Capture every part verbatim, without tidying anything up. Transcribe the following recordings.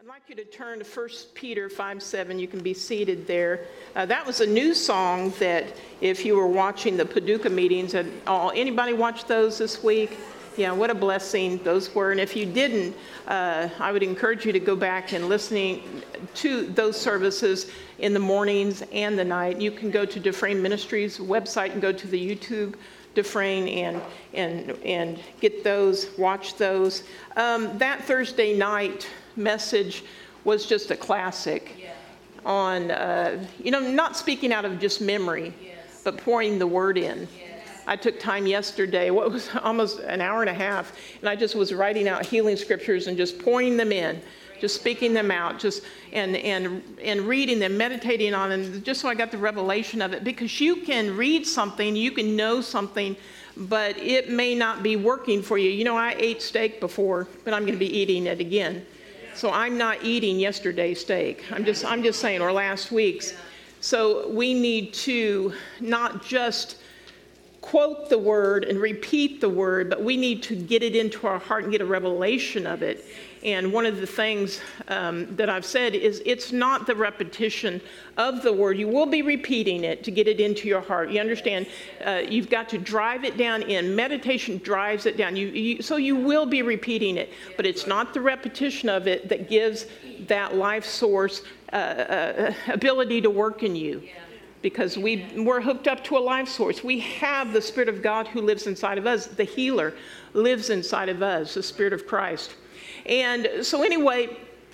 I'd like you to turn to First Peter five seven. You can be seated there. Uh, that was a new song that if you were watching the Paducah meetings, and all, anybody watch those this week? Yeah, what a blessing those were. And if you didn't, uh, I would encourage you to go back and listening to those services in the mornings and the night. You can go to Dufresne Ministries website and go to the YouTube Dufresne and and and get those, watch those. Um, that Thursday night message was just a classic yeah. on, uh, you know, not speaking out of just memory, yes. but pouring the word in. Yes. I took time yesterday, what was almost an hour and a half, and I just was writing out healing scriptures and just pouring them in, just speaking them out, just and and and reading them, meditating on them, just so I got the revelation of it. Because you can read something, you can know something, but it may not be working for you. You know, I ate steak before, but I'm going to be eating it again. So I'm not eating yesterday's steak. I'm just I'm just saying, or last week's. So we need to not just quote the word and repeat the word, but we need to get it into our heart and get a revelation of it. And one of the things um, that I've said is it's not the repetition of the word. You will be repeating it to get it into your heart. You understand? Uh, you've got to drive it down in. Meditation drives it down. You, you, so you will be repeating it, but it's not the repetition of it that gives that life source uh, uh, ability to work in you. Because we, we're hooked up to a life source. We have the Spirit of God who lives inside of us. The healer lives inside of us, the Spirit of Christ. And so anyway,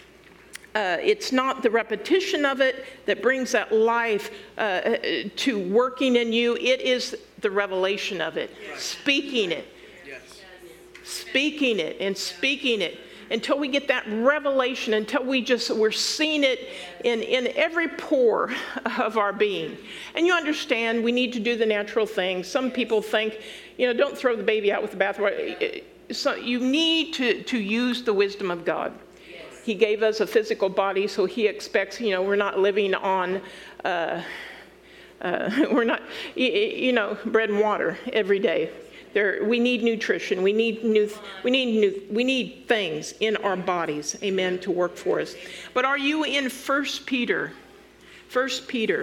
uh, it's not the repetition of it that brings that life uh, to working in you. It is the revelation of it, yes. speaking it, yes. speaking it and speaking it. Until we get that revelation, until we just, we're seeing it in, in every pore of our being. And you understand, we need to do the natural thing. Some people think, you know, don't throw the baby out with the bathwater. So you need to, to use the wisdom of God. He gave us a physical body, so he expects, you know, we're not living on, uh, uh, we're not, you know, bread and water every day. There, we need nutrition. We need new. We need new. We need things in our bodies, amen, to work for us. But are you in First Peter? First Peter,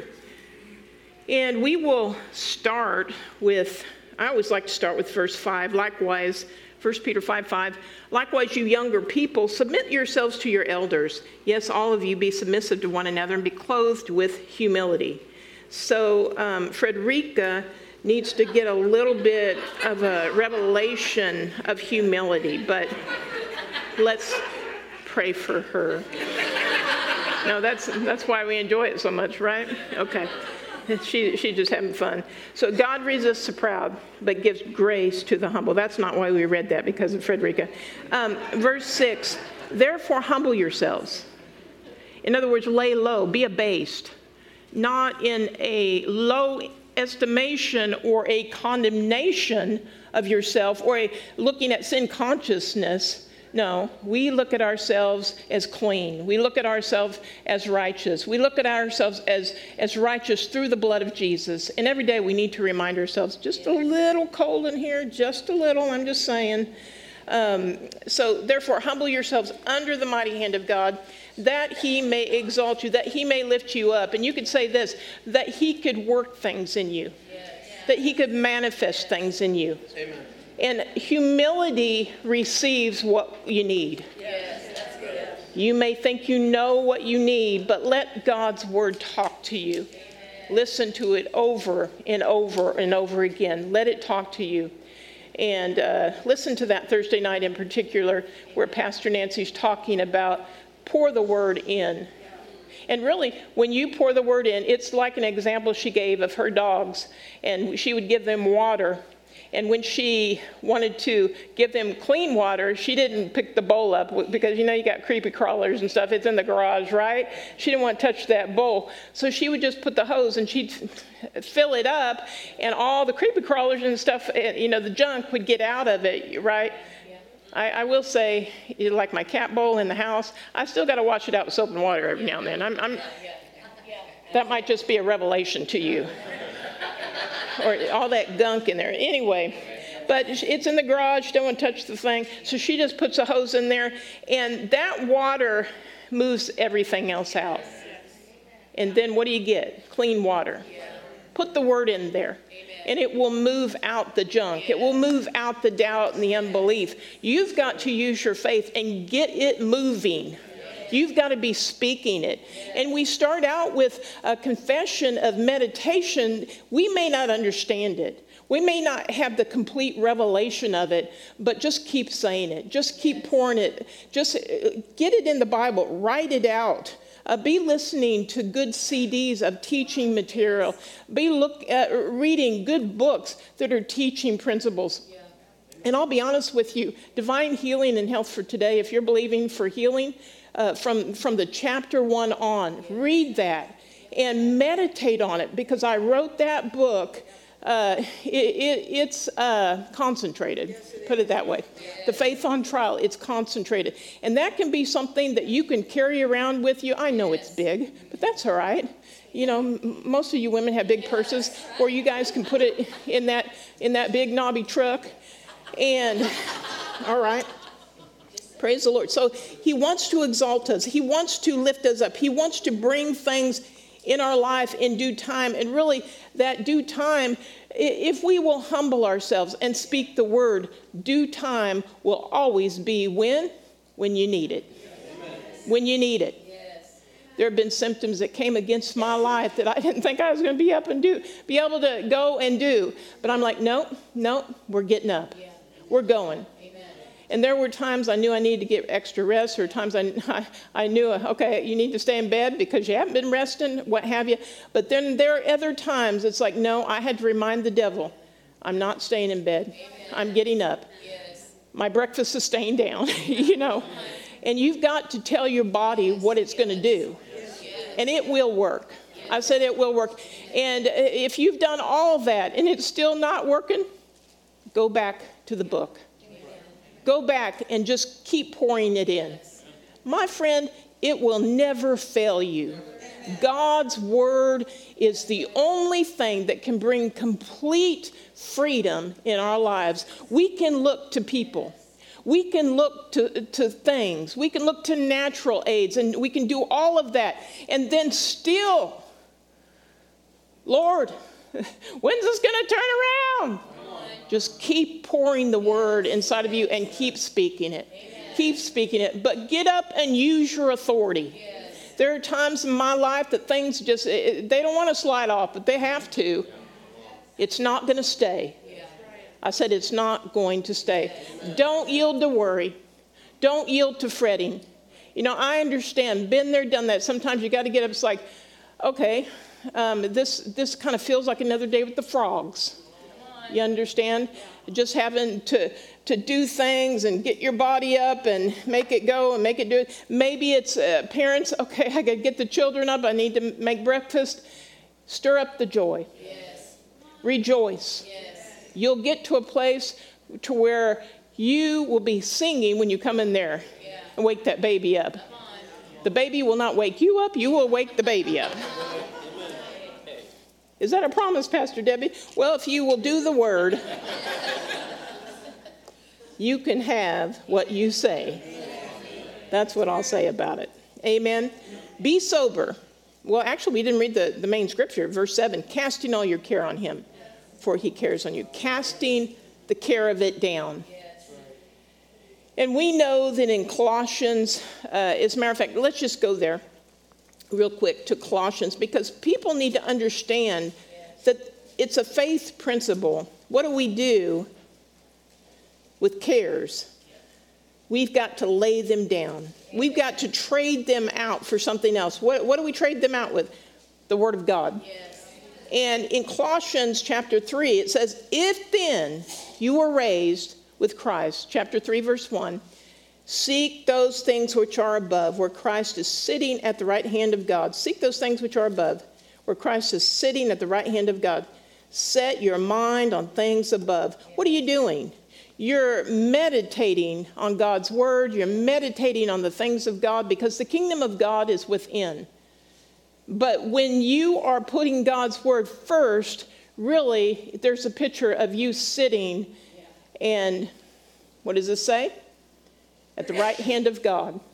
and we will start with. I always like to start with verse five. Likewise, First Peter five five. Likewise, you younger people, submit yourselves to your elders. Yes, all of you be submissive to one another and be clothed with humility. So, um, Frederica needs to get a little bit of a revelation of humility, but let's pray for her. No, that's that's why we enjoy it so much, right? Okay. She, she's just having fun. So God resists the proud, but gives grace to the humble. That's not why we read that, because of Frederica. Um, verse six, therefore humble yourselves. In other words, lay low, be abased, not in a low estimation or a condemnation of yourself or a looking at sin consciousness. No, we look at ourselves as clean. We look at ourselves as righteous. We look at ourselves as, as righteous through the blood of Jesus. And every day we need to remind ourselves, just a little cold in here, just a little, I'm just saying. Um, so therefore, humble yourselves under the mighty hand of God, that he may exalt you, that he may lift you up. And you could say this, that he could work things in you, yes. that he could manifest things in you. Amen. And humility receives what you need. Yes, that's good. You may think you know what you need, but let God's word talk to you. Amen. Listen to it over and over and over again. Let it talk to you. And uh, listen to that Thursday night in particular, where Pastor Nancy's talking about pour the word in. And really, when you pour the word in, it's like an example she gave of her dogs, and she would give them water. And when she wanted to give them clean water, she didn't pick the bowl up because, you know, you got creepy crawlers and stuff. It's in the garage, right? She didn't want to touch that bowl. So she would just put the hose and she'd fill it up, and all the creepy crawlers and stuff, you know, the junk would get out of it, right? I, I will say, like my cat bowl in the house, I still got to wash it out with soap and water every now and then. I'm, I'm, that might just be a revelation to you. Or all that gunk in there. Anyway, but it's in the garage. Don't want to touch the thing. So she just puts a hose in there. And that water moves everything else out. And then what do you get? Clean water. Put the word in there, and it will move out the junk. It will move out the doubt and the unbelief. You've got to use your faith and get it moving. You've got to be speaking it. And we start out with a confession of meditation. We may not understand it. We may not have the complete revelation of it, but just keep saying it. Just keep pouring it. Just get it in the Bible. Write it out. Uh, be listening to good C Ds of teaching material. Be look at reading good books that are teaching principles. Yeah. And I'll be honest with you, Divine Healing and Health for Today, if you're believing for healing, uh, from, from the chapter one on, read that and meditate on it, because I wrote that book. Uh, it, it, it's uh, concentrated, yes, it put it that way. Yes. The Faith on Trial, it's concentrated. And that can be something that you can carry around with you. I know yes. it's big, but that's all right. You know, m- most of you women have big purses, or you guys can put it in that in that big knobby truck. And, all right. Praise the Lord. So he wants to exalt us. He wants to lift us up. He wants to bring things in our life in due time. And really, that due time, if we will humble ourselves and speak the word, due time will always be when? When you need it. Amen. When you need it. Yes. There have been symptoms that came against my life that I didn't think I was going to be up and do, be able to go and do. But I'm like, nope, nope, we're getting up. Yeah. We're going. And there were times I knew I needed to get extra rest, or times I, I, I knew, okay, you need to stay in bed because you haven't been resting, what have you. But then there are other times it's like, no, I had to remind the devil, I'm not staying in bed. Amen. I'm getting up. Yes. My breakfast is staying down, you know. And you've got to tell your body what it's going to do. And it will work. I said it will work. And if you've done all that and it's still not working, go back to the book. Go back and just keep pouring it in. My friend, it will never fail you. God's word is the only thing that can bring complete freedom in our lives. We can look to people. We can look to, to things. We can look to natural aids, and we can do all of that. And then still, Lord, when's this going to turn around? Just keep pouring the word inside of you and keep speaking it. Amen. Keep speaking it. But get up and use your authority. Yes. There are times in my life that things just, they don't want to slide off, but they have to. It's not going to stay. I said it's not going to stay. Don't yield to worry. Don't yield to fretting. You know, I understand. Been there, done that. Sometimes you got to get up. It's like, okay, um, this this kind of feels like another day with the frogs. You understand? Just having to, to do things and get your body up and make it go and make it do it. Maybe it's uh, parents, okay, I got to get the children up. I need to make breakfast. Stir up the joy. Yes. Rejoice. Yes. You'll get to a place to where you will be singing when you come in there yeah. and wake that baby up. The baby will not wake you up. You will wake the baby up. Is that a promise, Pastor Debbie? Well, if you will do the word, you can have what you say. That's what I'll say about it. Amen. Be sober. Well, actually, we didn't read the, the main scripture. Verse seven, casting all your care on him, for he cares on you. Casting the care of it down. And we know that in Colossians, uh, as a matter of fact, let's just go there real quick to Colossians, because people need to understand that it's a faith principle. What do we do with cares? We've got to lay them down. We've got to trade them out for something else. What, what do we trade them out with? The Word of God. Yes. And in Colossians chapter three, it says, if then you were raised with Christ, chapter three, verse one, seek those things which are above, where Christ is sitting at the right hand of God. Seek those things which are above, where Christ is sitting at the right hand of God. Set your mind on things above. What are you doing? You're meditating on God's word. You're meditating on the things of God, because the kingdom of God is within. But when you are putting God's word first, really, there's a picture of you sitting and, what does it say? At the right hand of God.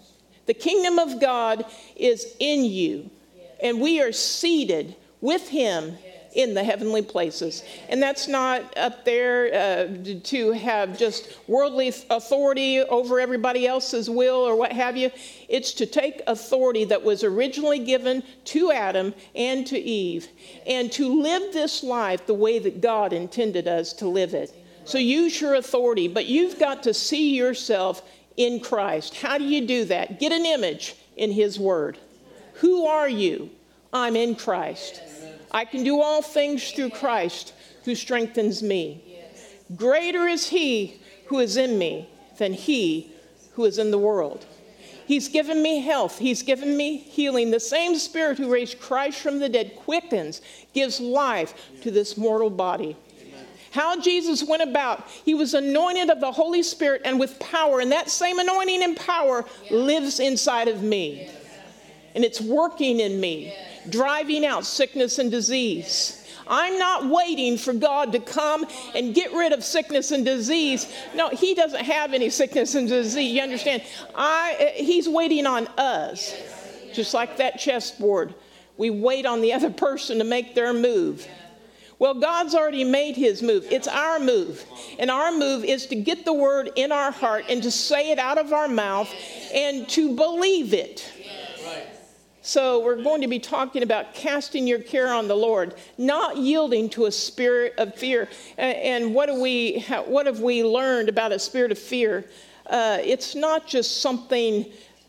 The kingdom of God is in you, and we are seated with him in the heavenly places. And that's not up there uh, to have just worldly authority over everybody else's will or what have you. It's to take authority that was originally given to Adam and to Eve and to live this life the way that God intended us to live it. So use your authority, but you've got to see yourself in Christ. How do you do that? Get an image in his word. Who are you? I'm in Christ. I can do all things through Christ who strengthens me. Greater is he who is in me than he who is in the world. He's given me health. He's given me healing. The same Spirit who raised Christ from the dead quickens, gives life to this mortal body. How Jesus went about, he was anointed of the Holy Spirit and with power, and that same anointing and power lives inside of me. And it's working in me, driving out sickness and disease. I'm not waiting for God to come and get rid of sickness and disease. No, he doesn't have any sickness and disease. You understand? I, he's waiting on us, just like that chessboard. We wait on the other person to make their move. Well, God's already made his move. It's our move. And our move is to get the word in our heart and to say it out of our mouth and to believe it. So we're going to be talking about casting your care on the Lord, not yielding to a spirit of fear. And what do we, what have we learned about a spirit of fear? Uh, it's not just something.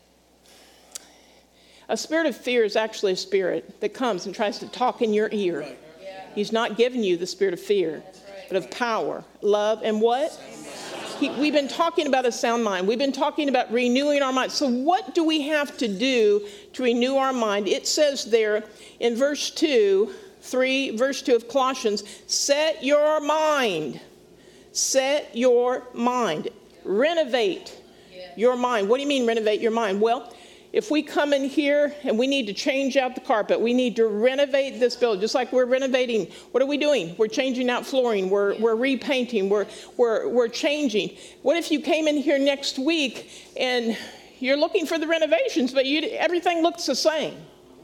A spirit of fear is actually a spirit that comes and tries to talk in your ear. He's not giving you the spirit of fear, but of power, love, and what? He, we've been talking about a sound mind. We've been talking about renewing our mind. So what do we have to do to renew our mind? It says there in verse two, three, verse two of Colossians, set your mind. Set your mind. Renovate your mind. What do you mean renovate your mind? Well, if we come in here and we need to change out the carpet, we need to renovate this building, just like we're renovating. What are we doing? We're changing out flooring. We're, we're repainting. We're, we're, we're changing. What if you came in here next week and you're looking for the renovations, but you, everything looks the same?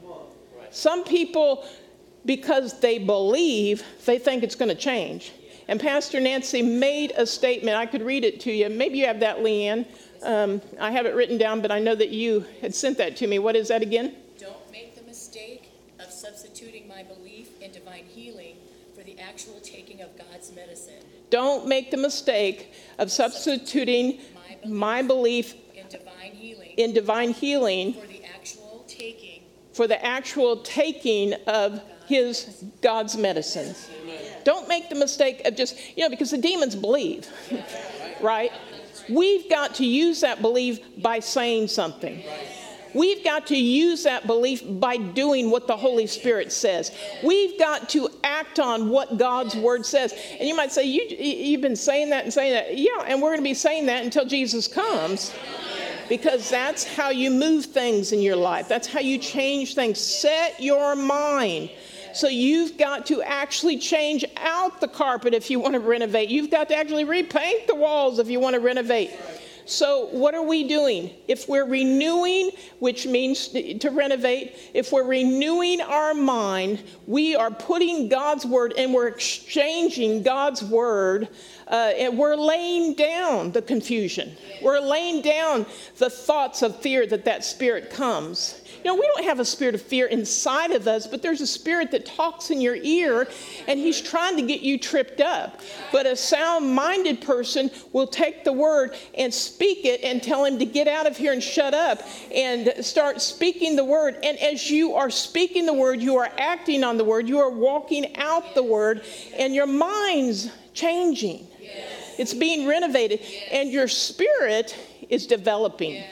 Some people, because they believe, they think it's going to change. And Pastor Nancy made a statement. I could read it to you. Maybe you have that, Leanne. Um, I have it written down, but I know that you had sent that to me. What is that again? Don't make the mistake of substituting my belief in divine healing for the actual taking of God's medicine. Don't make the mistake of substituting my belief, my belief in divine healing, in divine healing for the actual taking, for the actual taking of God. His God's medicine. Amen. Don't make the mistake of just, you know, because the demons believe, right? We've got to use that belief by saying something. We've got to use that belief by doing what the Holy Spirit says. We've got to act on what God's word says. And you might say, you, you've been saying that and saying that. Yeah, and we're going to be saying that until Jesus comes, because that's how you move things in your life. That's how you change things. Set your mind. So you've got to actually change out the carpet if you want to renovate. You've got to actually repaint the walls if you want to renovate. So what are we doing? If we're renewing, which means to renovate, if we're renewing our mind, we are putting God's word and we're exchanging God's word, uh, and we're laying down the confusion. We're laying down the thoughts of fear that that spirit comes. You know, we don't have a spirit of fear inside of us, but there's a spirit that talks in your ear, and he's trying to get you tripped up. But a sound-minded person will take the word and speak it and tell him to get out of here and shut up and start speaking the word. And as you are speaking the word, you are acting on the word, you are walking out the word, and your mind's changing. It's being renovated, and your spirit is developing.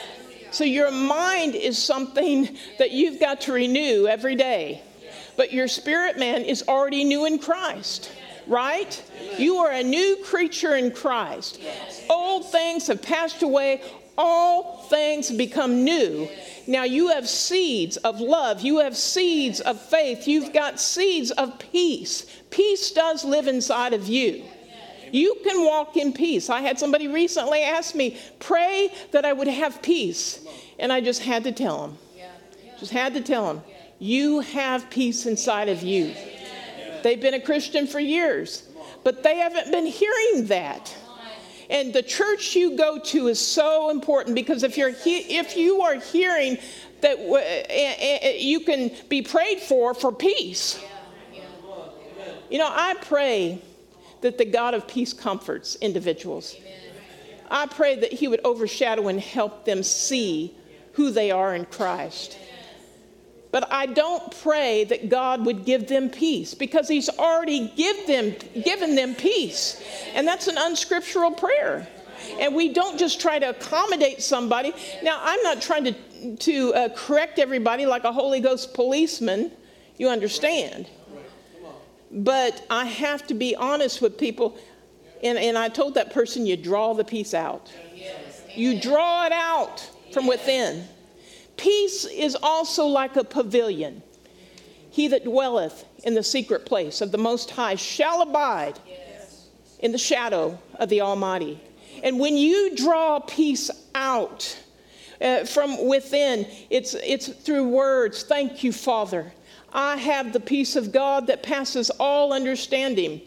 So your mind is something that you've got to renew every day. But your spirit man is already new in Christ, right? You are a new creature in Christ. Old things have passed away. All things become new. Now you have seeds of love. You have seeds of faith. You've got seeds of peace. Peace does live inside of you. You can walk in peace. I had somebody recently ask me, pray that I would have peace. And I just had to tell them, just had to tell them, you have peace inside of you. They've been a Christian for years, but they haven't been hearing that. And the church you go to is so important, because if you're he- if you are hearing that w- uh, uh, you can be prayed for for peace. You know, I pray that the God of peace comforts individuals. I pray that he would overshadow and help them see who they are in Christ. But I don't pray that God would give them peace, because he's already give them, given them peace. And that's an unscriptural prayer. And we don't just try to accommodate somebody. Now, I'm not trying to, to uh, correct everybody like a Holy Ghost policeman. You understand. But I have to be honest with people. And, and I told that person, you draw the peace out. You draw it out from within. Peace is also like a pavilion. He that dwelleth in the secret place of the Most High shall abide in the shadow of the Almighty. And when you draw peace out uh, from within, it's, it's through words. Thank you, Father. I have the peace of God that passes all understanding.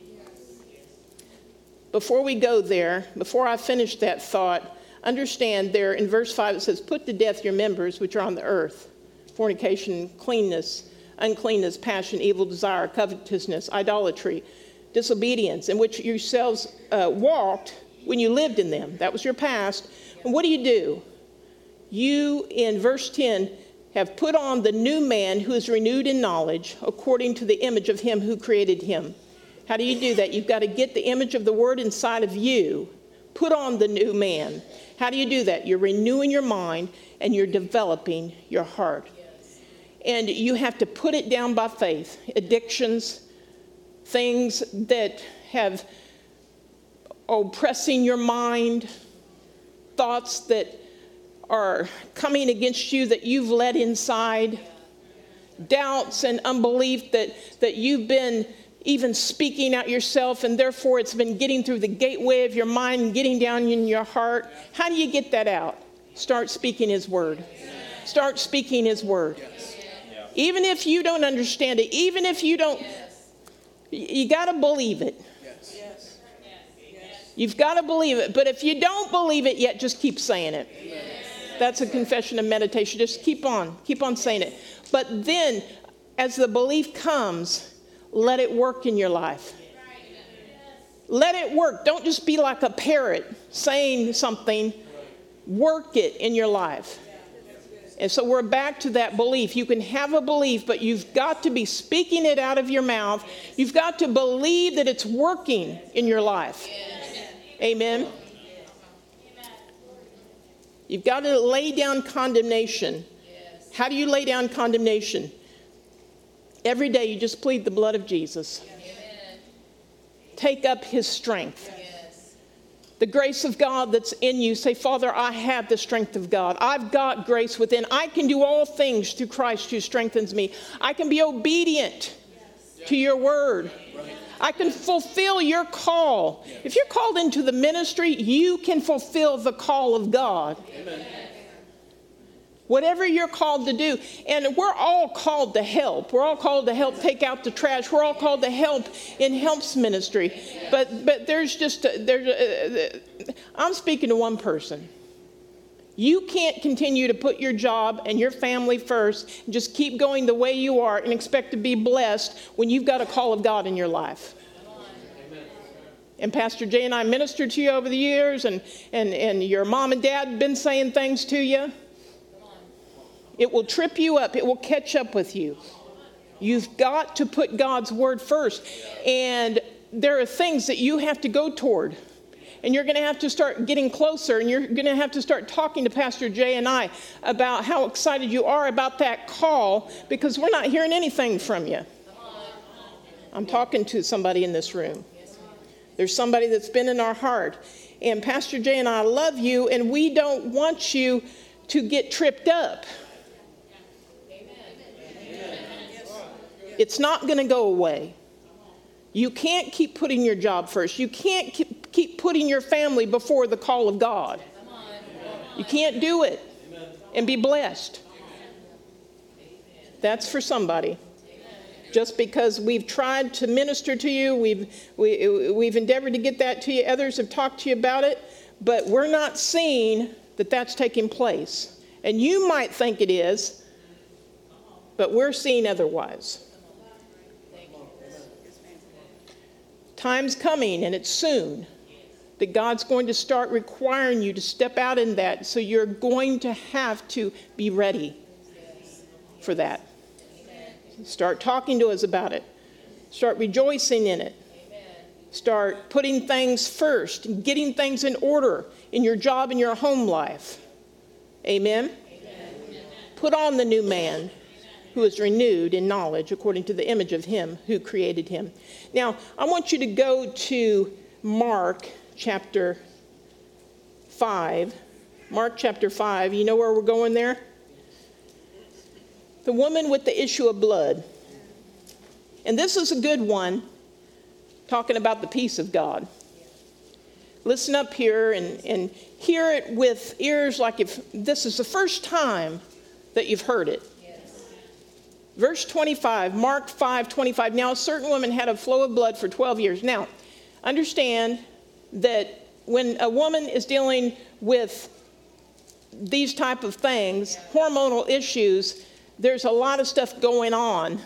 Before we go there, before I finish that thought, understand there in verse five it says, put to death your members which are on the earth: fornication, cleanness, uncleanness, passion, evil desire, covetousness, idolatry, disobedience, in which yourselves uh, walked when you lived in them. That was your past. And what do you do? You, in verse ten, have put on the new man who is renewed in knowledge according to the image of him who created him. How do you do that? You've got to get the image of the word inside of you. Put on the new man. How do you do that? You're renewing your mind and you're developing your heart. And you have to put it down by faith. Addictions, things that have oppressing your mind, thoughts that are coming against you that you've let inside, doubts and unbelief that, that you've been even speaking out yourself, and therefore it's been getting through the gateway of your mind and getting down in your heart. How do you get that out? Start speaking his word. Start speaking his word. Even if you don't understand it, even if you don't, you got to believe it. You've got to believe it. But if you don't believe it yet, just keep saying it. That's a confession of meditation. Just keep on, keep on saying it. But then, as the belief comes, let it work in your life. Let it work. Don't just be like a parrot saying something. Work it in your life. And so we're back to that belief. You can have a belief, but you've got to be speaking it out of your mouth. You've got to believe that it's working in your life. Amen. You've got to lay down condemnation. How do you lay down condemnation? Every day you just plead the blood of Jesus. Amen. Take up his strength. Yes. The grace of God that's in you. Say, Father, I have the strength of God. I've got grace within. I can do all things through Christ who strengthens me. I can be obedient yes. to your word. Right. I can fulfill your call. Yes. If you're called into the ministry, you can fulfill the call of God. Amen. Whatever you're called to do. And we're all called to help. We're all called to help take out the trash. We're all called to help in helps ministry. But but there's just, a, there's a, I'm speaking to one person. You can't continue to put your job and your family first and just keep going the way you are and expect to be blessed when you've got a call of God in your life. And Pastor Jay and I ministered to you over the years, and, and, and your mom and dad have been saying things to you. It will trip you up. It will catch up with you. You've got to put God's word first. And there are things that you have to go toward. And you're going to have to start getting closer. And you're going to have to start talking to Pastor Jay and I about how excited you are about that call, because we're not hearing anything from you. I'm talking to somebody in this room. There's somebody that's been in our heart. And Pastor Jay and I love you, and we don't want you to get tripped up. It's not going to go away. You can't keep putting your job first. You can't keep, keep putting your family before the call of God. You can't do it and be blessed. That's for somebody. Just because we've tried to minister to you, we've, we, we've endeavored to get that to you, others have talked to you about it, but we're not seeing that that's taking place. And you might think it is, but we're seeing otherwise. Time's coming, and it's soon, that God's going to start requiring you to step out in that, so you're going to have to be ready for that. Start talking to us about it. Start rejoicing in it. Start putting things first and getting things in order in your job and your home life. Amen? Amen? Put on the new man who is renewed in knowledge according to the image of him who created him. Now, I want you to go to Mark chapter five. Mark chapter five. You know where we're going there? The woman with the issue of blood. And this is a good one, talking about the peace of God. Listen up here and, and hear it with ears like if this is the first time that you've heard it. Yes. Verse twenty-five, Mark five twenty-five. Now a certain woman had a flow of blood for twelve years. Now, understand that when a woman is dealing with these type of things, hormonal issues, there's a lot of stuff going on.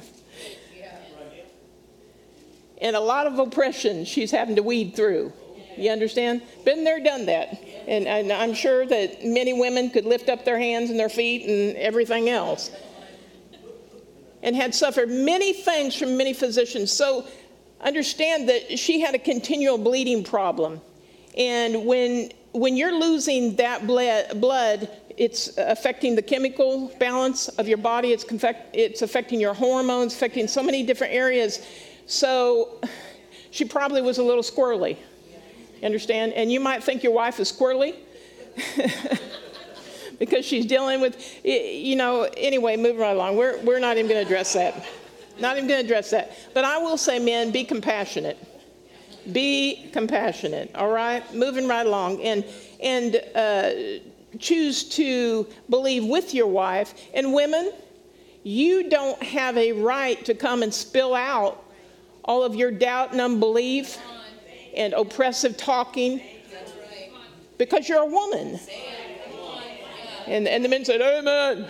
And a lot of oppression she's having to weed through. You understand? Been there, done that. And, and I'm sure that many women could lift up their hands and their feet and everything else. And had suffered many things from many physicians. So understand that she had a continual bleeding problem. And when when you're losing that blood, it's affecting the chemical balance of your body. It's, confect, it's affecting your hormones, affecting so many different areas. So she probably was a little squirrely. You understand? And you might think your wife is squirrely because she's dealing with, you know, anyway, moving right along. We're, we're not even going to address that. Not even going to address that. But I will say, men, be compassionate. Be compassionate, all right? Moving right along. And, and uh, choose to believe with your wife. And women, you don't have a right to come and spill out all of your doubt and unbelief and oppressive talking because you're a woman. And, and the men said, amen.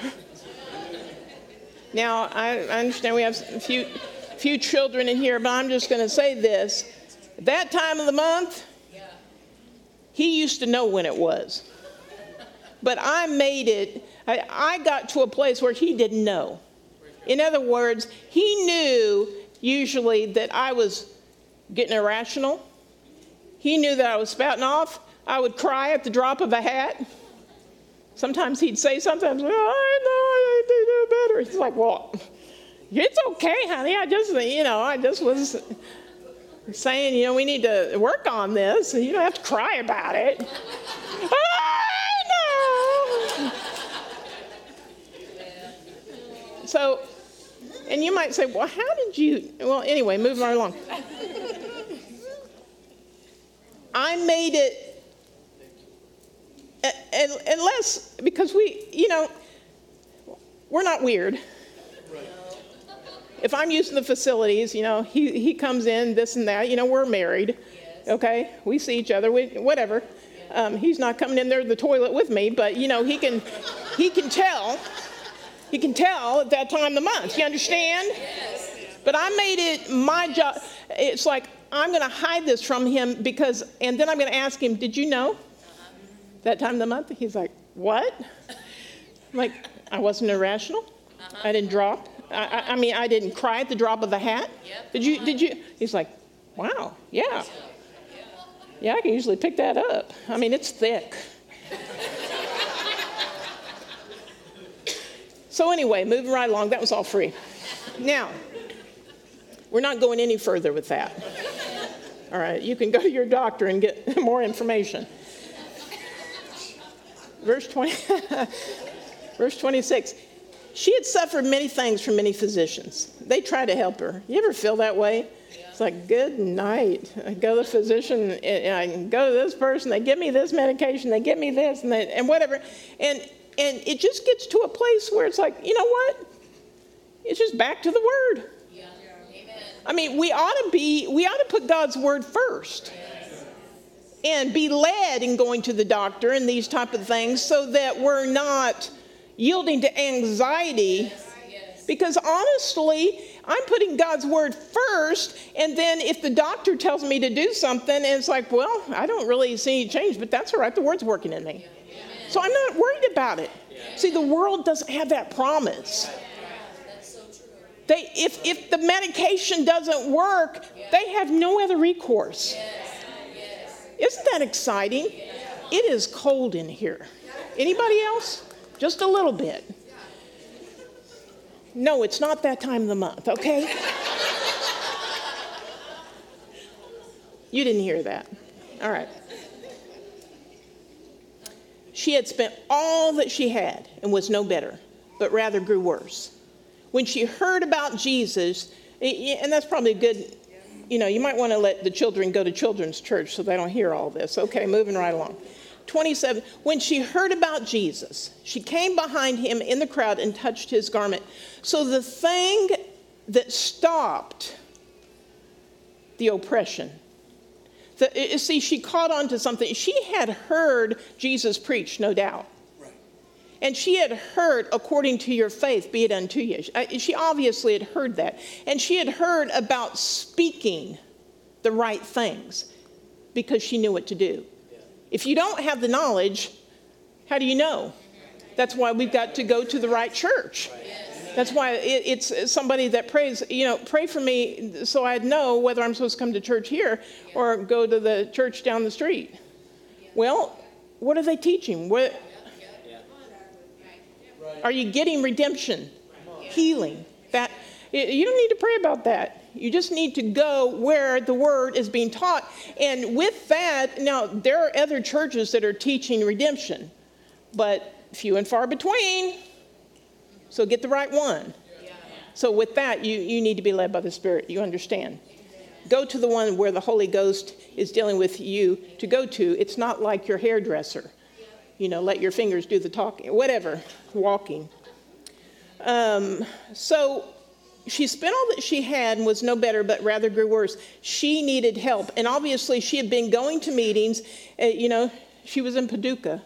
Now, I, I understand we have a few, few children in here, but I'm just going to say this. That time of the month, he used to know when it was. But I made it, I, I got to a place where he didn't know. In other words, he knew usually that I was getting irrational. He knew that I was spouting off. I would cry at the drop of a hat. Sometimes he'd say something, well, I know I need to do better. He's like, well, it's okay, honey. I just, you know, I just was saying, you know, we need to work on this. You don't have to cry about it. I know. So, and you might say, well, how did you, well, anyway, moving right along. I made it, unless, because we, you know, we're not weird. If I'm using the facilities, you know, he, he comes in, this and that, you know, we're married, okay? We see each other, we, whatever. Um, he's not coming in there to the toilet with me, but, you know, he can, he can tell. He can tell at that time of the month. You understand? Yes. But I made it my job. It's like I'm going to hide this from him because, and then I'm going to ask him, did you know uh-huh. that time of the month? He's like, what? I'm like, I wasn't irrational. Uh-huh. I didn't drop. I, I, I mean, I didn't cry at the drop of a hat. Yep. Did you? Did you? He's like, wow, yeah. Yeah, I can usually pick that up. I mean, it's thick. So anyway, moving right along, that was all free. Now, we're not going any further with that. All right, you can go to your doctor and get more information. Verse twenty, verse twenty-six. She had suffered many things from many physicians. They tried to help her. You ever feel that way? Yeah. It's like, good night. I go to the physician, and I can go to this person, they give me this medication, they give me this, and, they, and whatever. And, and it just gets to a place where it's like, you know what? It's just back to the Word. Yeah. Amen. I mean, we ought to be, we ought to put God's Word first. Yes. And be led in going to the doctor and these type of things so that we're not yielding to anxiety. Yes. Yes. Because honestly, I'm putting God's Word first, and then if the doctor tells me to do something, and it's like, well, I don't really see any change, but that's all right, the Word's working in me. Yeah. So I'm not worried about it. Yeah. See, the world doesn't have that promise. That's so true. They, if, if the medication doesn't work, yeah. they have no other recourse. Yes. Yes. Isn't that exciting? Yeah. It is cold in here. Anybody else? Just a little bit. No, it's not that time of the month, okay? You didn't hear that. All right. She had spent all that she had and was no better, but rather grew worse. When she heard about Jesus, and that's probably a good, you know, you might want to let the children go to children's church so they don't hear all this. Okay, moving right along. twenty-seven, when she heard about Jesus, she came behind him in the crowd and touched his garment. So the thing that stopped the oppression, the, you see, she caught on to something. She had heard Jesus preach, no doubt. Right. And she had heard, according to your faith, be it unto you. She obviously had heard that. And she had heard about speaking the right things because she knew what to do. If you don't have the knowledge, how do you know? That's why we've got to go to the right church. That's why it, it's somebody that prays, you know, pray for me so I'd know whether I'm supposed to come to church here or go to the church down the street. Well, what are they teaching? What, are you getting redemption, healing? That you don't need to pray about that. You just need to go where the word is being taught. And with that, now there are other churches that are teaching redemption, but few and far between. So get the right one. So with that, you, you need to be led by the Spirit. You understand. Go to the one where the Holy Ghost is dealing with you to go to. It's not like your hairdresser. You know, let your fingers do the talking, whatever, walking. Um, so she spent all that she had and was no better, but rather grew worse. She needed help. And obviously she had been going to meetings. Uh, you know, she was in Paducah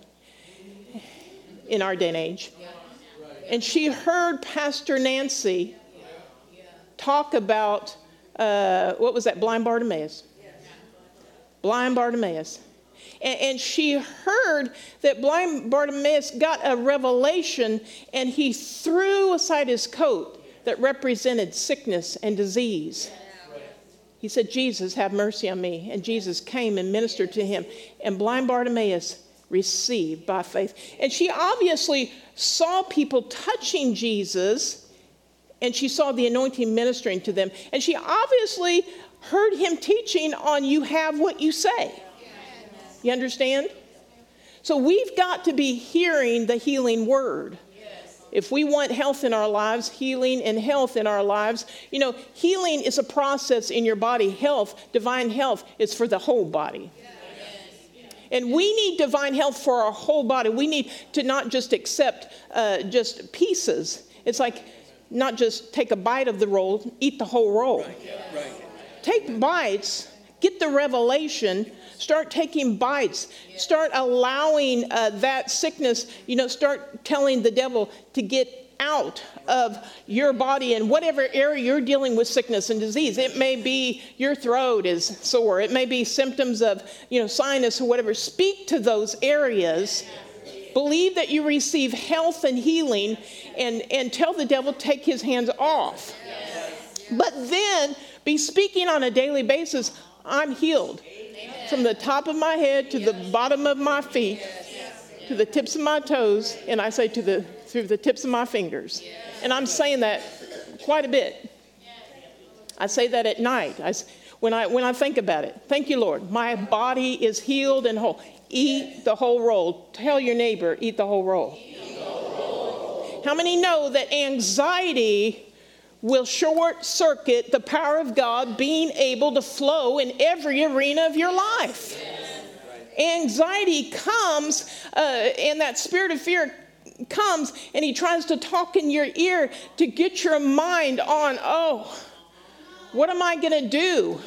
in our day and age. And she heard Pastor Nancy talk about, uh, what was that, blind Bartimaeus? Blind Bartimaeus. And, and she heard that blind Bartimaeus got a revelation, and he threw aside his coat that represented sickness and disease. He said, Jesus, have mercy on me. And Jesus came and ministered to him. And blind Bartimaeus received by faith. And she obviously saw people touching Jesus, and she saw the anointing ministering to them. And she obviously heard him teaching on you have what you say. You understand? So we've got to be hearing the healing word. If we want health in our lives, healing and health in our lives, you know, healing is a process in your body. Health, divine health, is for the whole body. And we need divine health for our whole body. We need to not just accept uh, just pieces. It's like not just take a bite of the roll, eat the whole roll. Right, yeah, right. Take bites, get the revelation, start taking bites, start allowing uh, that sickness, you know, start telling the devil to get out of your body in whatever area you're dealing with sickness and disease. It may be your throat is sore. It may be symptoms of, you know, sinus or whatever. Speak to those areas. Believe that you receive health and healing, and, and tell the devil take his hands off. But then be speaking on a daily basis, I'm healed. From the top of my head to the bottom of my feet, to the tips of my toes, and I say to the through the tips of my fingers. And I'm saying that quite a bit. I say that at night. I, when I when I think about it. Thank you, Lord. My body is healed and whole. Eat the whole roll. Tell your neighbor, eat the whole roll. Eat the whole roll. How many know that anxiety will short circuit the power of God being able to flow in every arena of your life. Anxiety comes, uh, and that spirit of fear comes, and he tries to talk in your ear to get your mind on, oh, what am I going to do?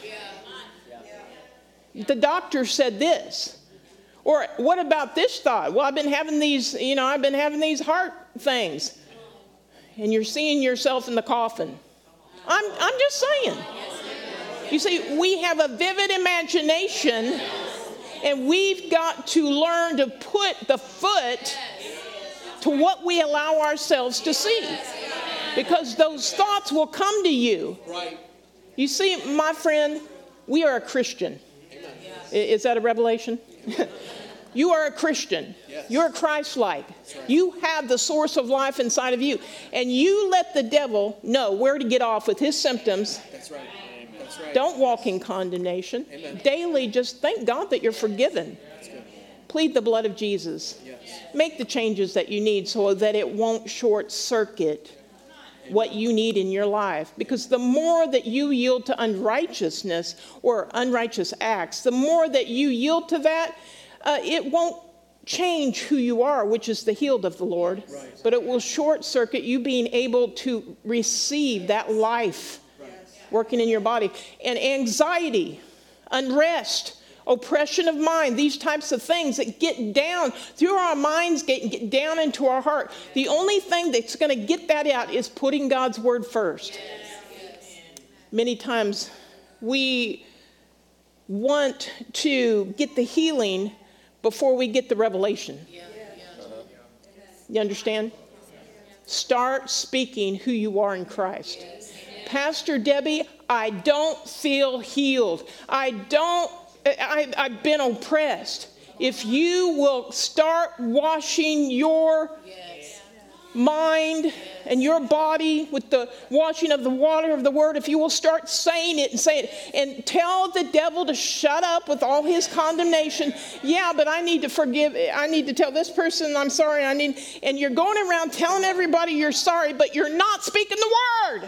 The doctor said this. Or what about this thought? Well, I've been having these, you know, I've been having these heart things. And you're seeing yourself in the coffin. I'm, I'm just saying. You see, we have a vivid imagination, and we've got to learn to put the foot to what we allow ourselves to see. Because those thoughts will come to you. You see, my friend, we are a Christian. Is that a revelation? You are a Christian. Yes. You're Christ-like. Right. You have the source of life inside of you. And you let the devil know where to get off with his symptoms. That's right. That's right. Don't walk in condemnation. Amen. Daily, just thank God that you're forgiven. Plead the blood of Jesus. Yes. Make the changes that you need so that it won't short-circuit what you need in your life. Because the more that you yield to unrighteousness or unrighteous acts, the more that you yield to that, uh, it won't change who you are, which is the healed of the Lord. Right. But it will short circuit you being able to receive that life right. working in your body. And anxiety, unrest, oppression of mind, these types of things that get down through our minds, get, get down into our heart. The only thing that's going to get that out is putting God's word first. Many times we want to get the healing before we get the revelation. You understand? Start speaking who you are in Christ. Pastor Debbie, I don't feel healed. I don't I, I've been oppressed. If you will start washing your yes. mind yes. and your body with the washing of the water of the word, if you will start saying it and say it and tell the devil to shut up with all his condemnation. Yeah, but I need to forgive. I need to tell this person I'm sorry. I need, and you're going around telling everybody you're sorry, but you're not speaking the word.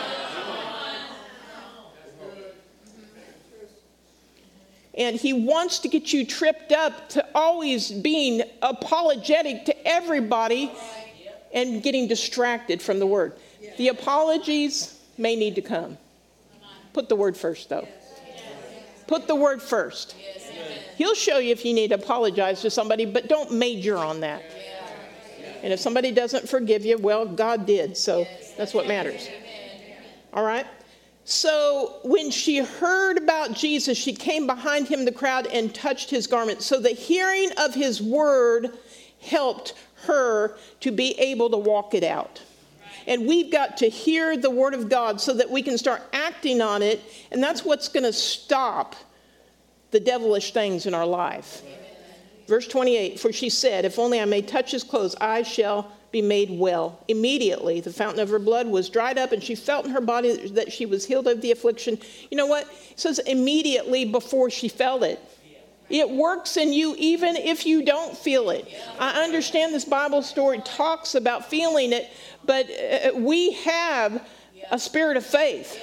And he wants to get you tripped up to always being apologetic to everybody and getting distracted from the word. The apologies may need to come. Put the word first, though. Put the word first. He'll show you if you need to apologize to somebody, but don't major on that. And if somebody doesn't forgive you, well, God did, so that's what matters. All right? So when she heard about Jesus, she came behind him, the crowd, and touched his garment. So the hearing of his word helped her to be able to walk it out. And we've got to hear the word of God so that we can start acting on it. And that's what's going to stop the devilish things in our life. Verse twenty-eight, for she said, if only I may touch his clothes, I shall be made well. Immediately, the fountain of her blood was dried up, and she felt in her body that she was healed of the affliction. You know what? It says immediately before she felt it. It works in you even if you don't feel it. I understand this Bible story talks about feeling it, but uh, we have a spirit of faith.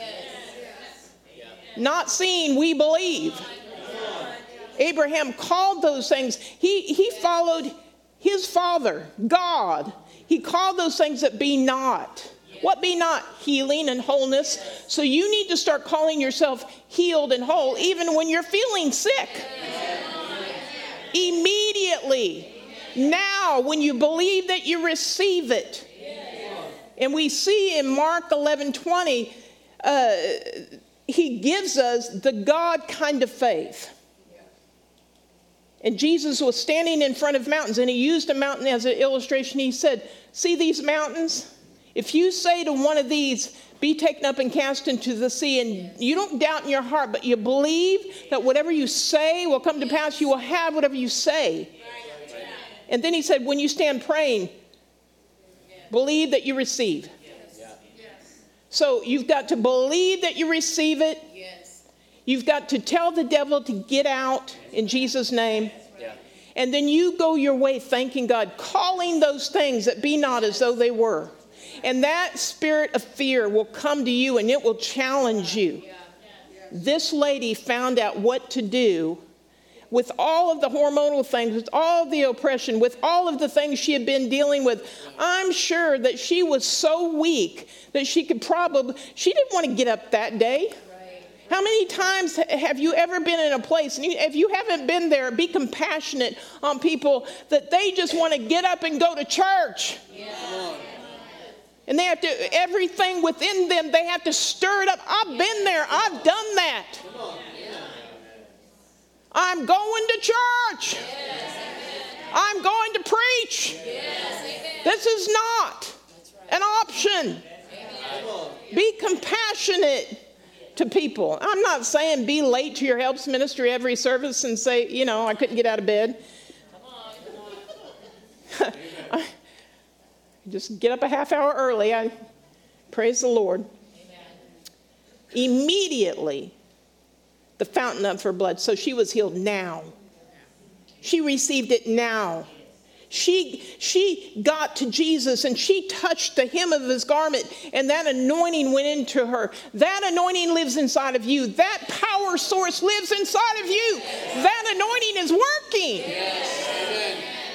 Not seeing, we believe. Abraham called those things. He, he followed his father, God. He called those things that be not. What be not? Healing and wholeness. So you need to start calling yourself healed and whole even when you're feeling sick. Immediately. Now, when you believe that you receive it. And we see in Mark eleven twenty, uh, he gives us the God kind of faith. And Jesus was standing in front of mountains, and he used a mountain as an illustration. He said, see these mountains? If you say to one of these, be taken up and cast into the sea, and you don't doubt in your heart, but you believe that whatever you say will come to pass, you will have whatever you say. And then he said, when you stand praying, believe that you receive. So you've got to believe that you receive it. You've got to tell the devil to get out in Jesus' name. Yeah. And then you go your way thanking God, calling those things that be not as though they were. And that spirit of fear will come to you and it will challenge you. This lady found out what to do with all of the hormonal things, with all of the oppression, with all of the things she had been dealing with. I'm sure that she was so weak that she could probably, she didn't want to get up that day. How many times have you ever been in a place, and if you haven't been there, be compassionate on people that they just want to get up and go to church. Yeah. And they have to, everything within them, they have to stir it up. I've been there. I've done that. I'm going to church. I'm going to preach. This is not an option. Be compassionate to people. I'm not saying be late to your helps ministry every service and say, you know, I couldn't get out of bed. I, just get up a half hour early. I praise the Lord. Immediately, the fountain of her blood. So she was healed now. She received it now. She, she got to Jesus and she touched the hem of his garment and that anointing went into her. That anointing lives inside of you. That power source lives inside of you. That anointing is working. Yes. Amen.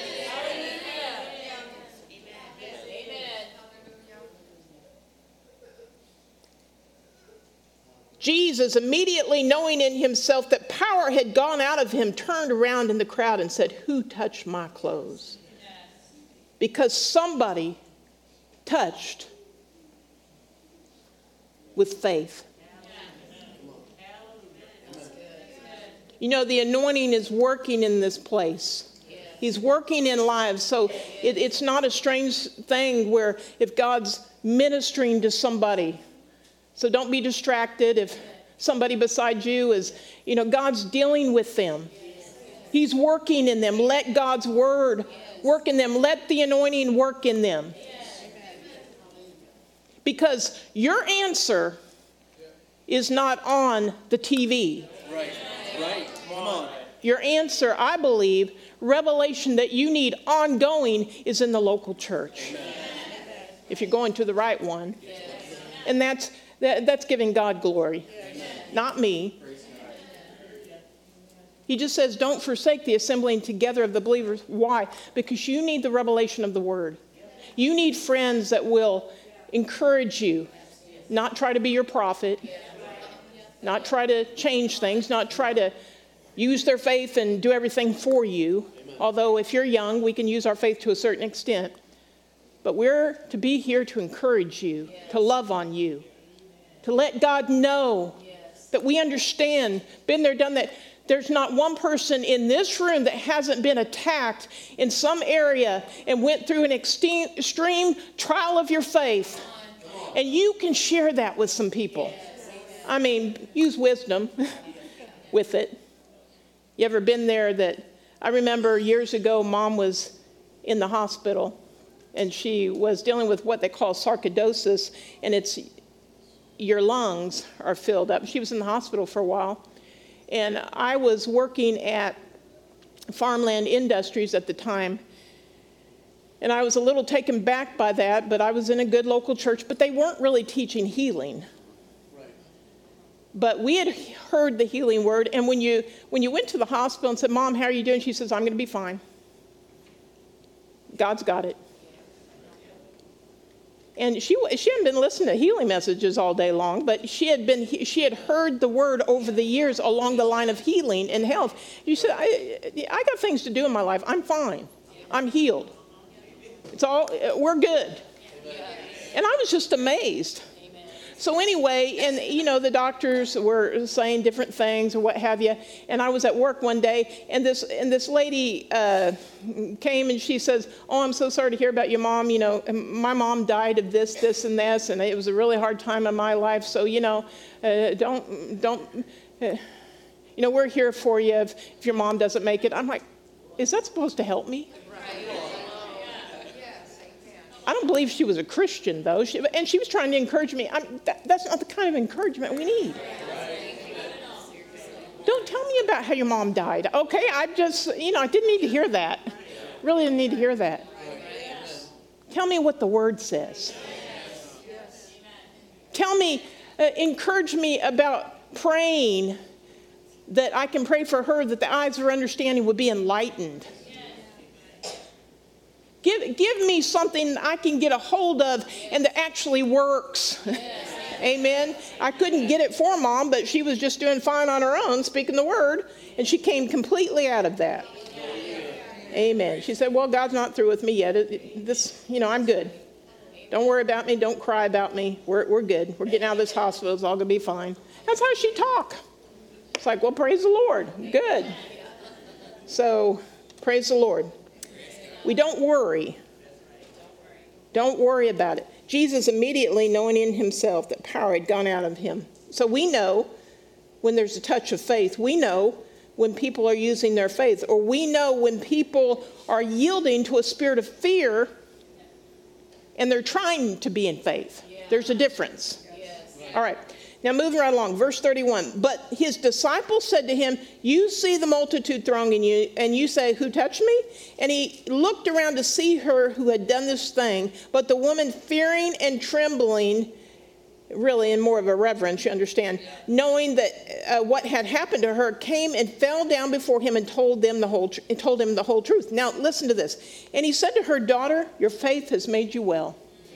Jesus, immediately knowing in himself that power had gone out of him, turned around in the crowd and said, "Who touched my clothes?" Because somebody touched with faith. You know, the anointing is working in this place. He's working in lives. So it, it's not a strange thing where if God's ministering to somebody. So don't be distracted if somebody beside you is, you know, God's dealing with them. He's working in them. Let God's word work in them. Let the anointing work in them. Because your answer is not on the T V. Right, right. Come on. Your answer, I believe, revelation that you need ongoing is in the local church. Amen. If you're going to the right one. And that's that, that's giving God glory, not me. He just says, don't forsake the assembling together of the believers. Why? Because you need the revelation of the word. You need friends that will encourage you, not try to be your prophet, not try to change things, not try to use their faith and do everything for you. Although if you're young, we can use our faith to a certain extent. But we're to be here to encourage you, to love on you, to let God know that we understand, been there, done that. There's not one person in this room that hasn't been attacked in some area and went through an extreme, extreme trial of your faith. And you can share that with some people. I mean, use wisdom with it. You ever been there that, I remember years ago, Mom was in the hospital and she was dealing with what they call sarcoidosis, and it's your lungs are filled up. She was in the hospital for a while. And I was working at Farmland Industries at the time. And I was a little taken back by that, but I was in a good local church, but they weren't really teaching healing. Right. But we had heard the healing word, and when you when you went to the hospital and said, "Mom, how are you doing?" She says, "I'm going to be fine. God's got it." And she she hadn't been listening to healing messages all day long, but she had been she had heard the word over the years along the line of healing and health. She said, I, I got things to do in my life. I'm fine. I'm healed. It's all, we're good. And I was just amazed. So anyway, and you know, the doctors were saying different things or what have you. And I was at work one day, and this and this lady uh, came and she says, "Oh, I'm so sorry to hear about your mom. You know, my mom died of this, this, and this, and it was a really hard time in my life. So you know, uh, don't don't, uh, you know, we're here for you if, if your mom doesn't make it." I'm like, is that supposed to help me? I don't believe she was a Christian, though, she, and she was trying to encourage me. I'm, that, that's not the kind of encouragement we need. Don't tell me about how your mom died. Okay, I just, you know, I didn't need to hear that. Really didn't need to hear that. Tell me what the word says. tell me, uh, encourage me about praying that I can pray for her that the eyes of her understanding would be enlightened. Give, give me something I can get a hold of and that actually works. Amen. I couldn't get it for Mom, but she was just doing fine on her own, speaking the word, and she came completely out of that. Amen. She said, well, God's not through with me yet. It, it, this, you know, I'm good. Don't worry about me. Don't cry about me. We're, we're good. We're getting out of this hospital. It's all going to be fine. That's how she talk. It's like, well, praise the Lord. Good. So, praise the Lord. We don't worry. Don't worry about it. Jesus immediately, knowing in himself that power had gone out of him. So we know when there's a touch of faith. We know when people are using their faith. Or we know when people are yielding to a spirit of fear and they're trying to be in faith. There's a difference. All right. Now moving right along, verse thirty-one. But his disciples said to him, you see the multitude thronging you, and you say, who touched me? And he looked around to see her who had done this thing. But the woman, fearing and trembling, really in more of a reverence, you understand, knowing that uh, what had happened to her, came and fell down before him and told them the whole tr- told him the whole truth. Now listen to this. And he said to her, daughter, your faith has made you well.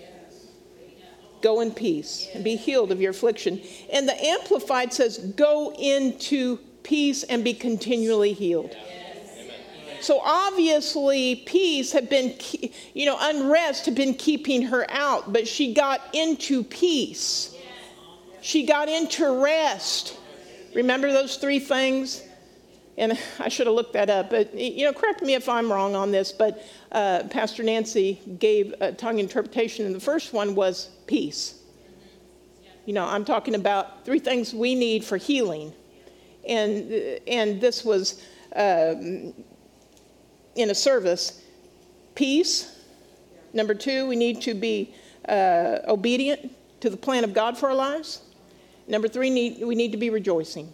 Go in peace and be healed of your affliction. And the Amplified says, go into peace and be continually healed. So obviously peace had been, you know, unrest had been keeping her out, but she got into peace. She got into rest. Remember those three things? And I should have looked that up, but, you know, correct me if I'm wrong on this, but uh, Pastor Nancy gave a tongue interpretation, and the first one was peace. You know, I'm talking about three things we need for healing. And, and this was um, in a service. Peace. Number two, we need to be uh, obedient to the plan of God for our lives. Number three, need, we need to be rejoicing.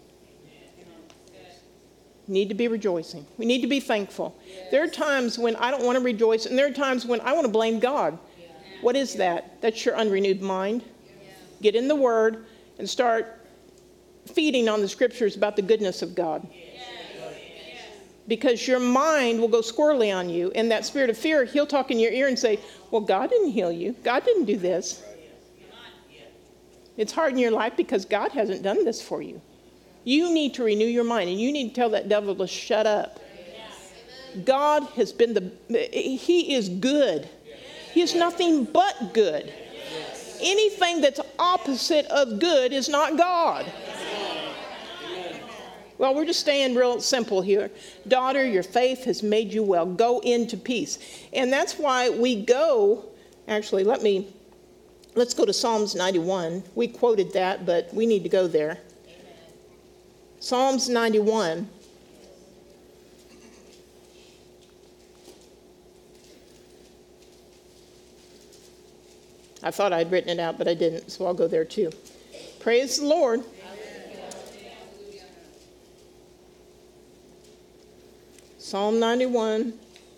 Need to be rejoicing. We need to be thankful. Yes. There are times when I don't want to rejoice, and there are times when I want to blame God. Yeah. What is that? That's your unrenewed mind. Yeah. Get in the Word and start feeding on the Scriptures about the goodness of God. Yes. Because your mind will go squirrely on you, and that spirit of fear, he'll talk in your ear and say, well, God didn't heal you. God didn't do this. It's hard in your life because God hasn't done this for you. You need to renew your mind, and you need to tell that devil to shut up. Yes. God has been the, he is good. He is nothing but good. Yes. Anything that's opposite of good is not God. Yes. Well, we're just staying real simple here. Daughter, your faith has made you well. Go into peace. And that's why we go, actually, let me, let's go to Psalms ninety-one. We quoted that, but we need to go there. Psalms ninety-one. I thought I'd written it out, but I didn't, so I'll go there too. Praise the Lord. Psalm ninety-one.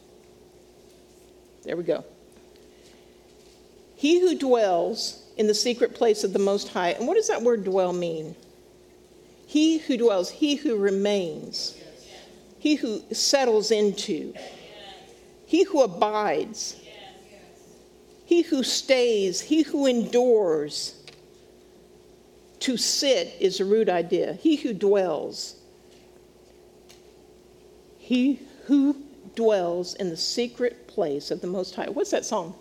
There we go. He who dwells in the secret place of the Most High. And what does that word dwell mean? He who dwells, he who remains, he who settles into, he who abides, he who stays, he who endures. To sit is a rude idea. He who dwells, he who dwells in the secret place of the Most High. What's that song?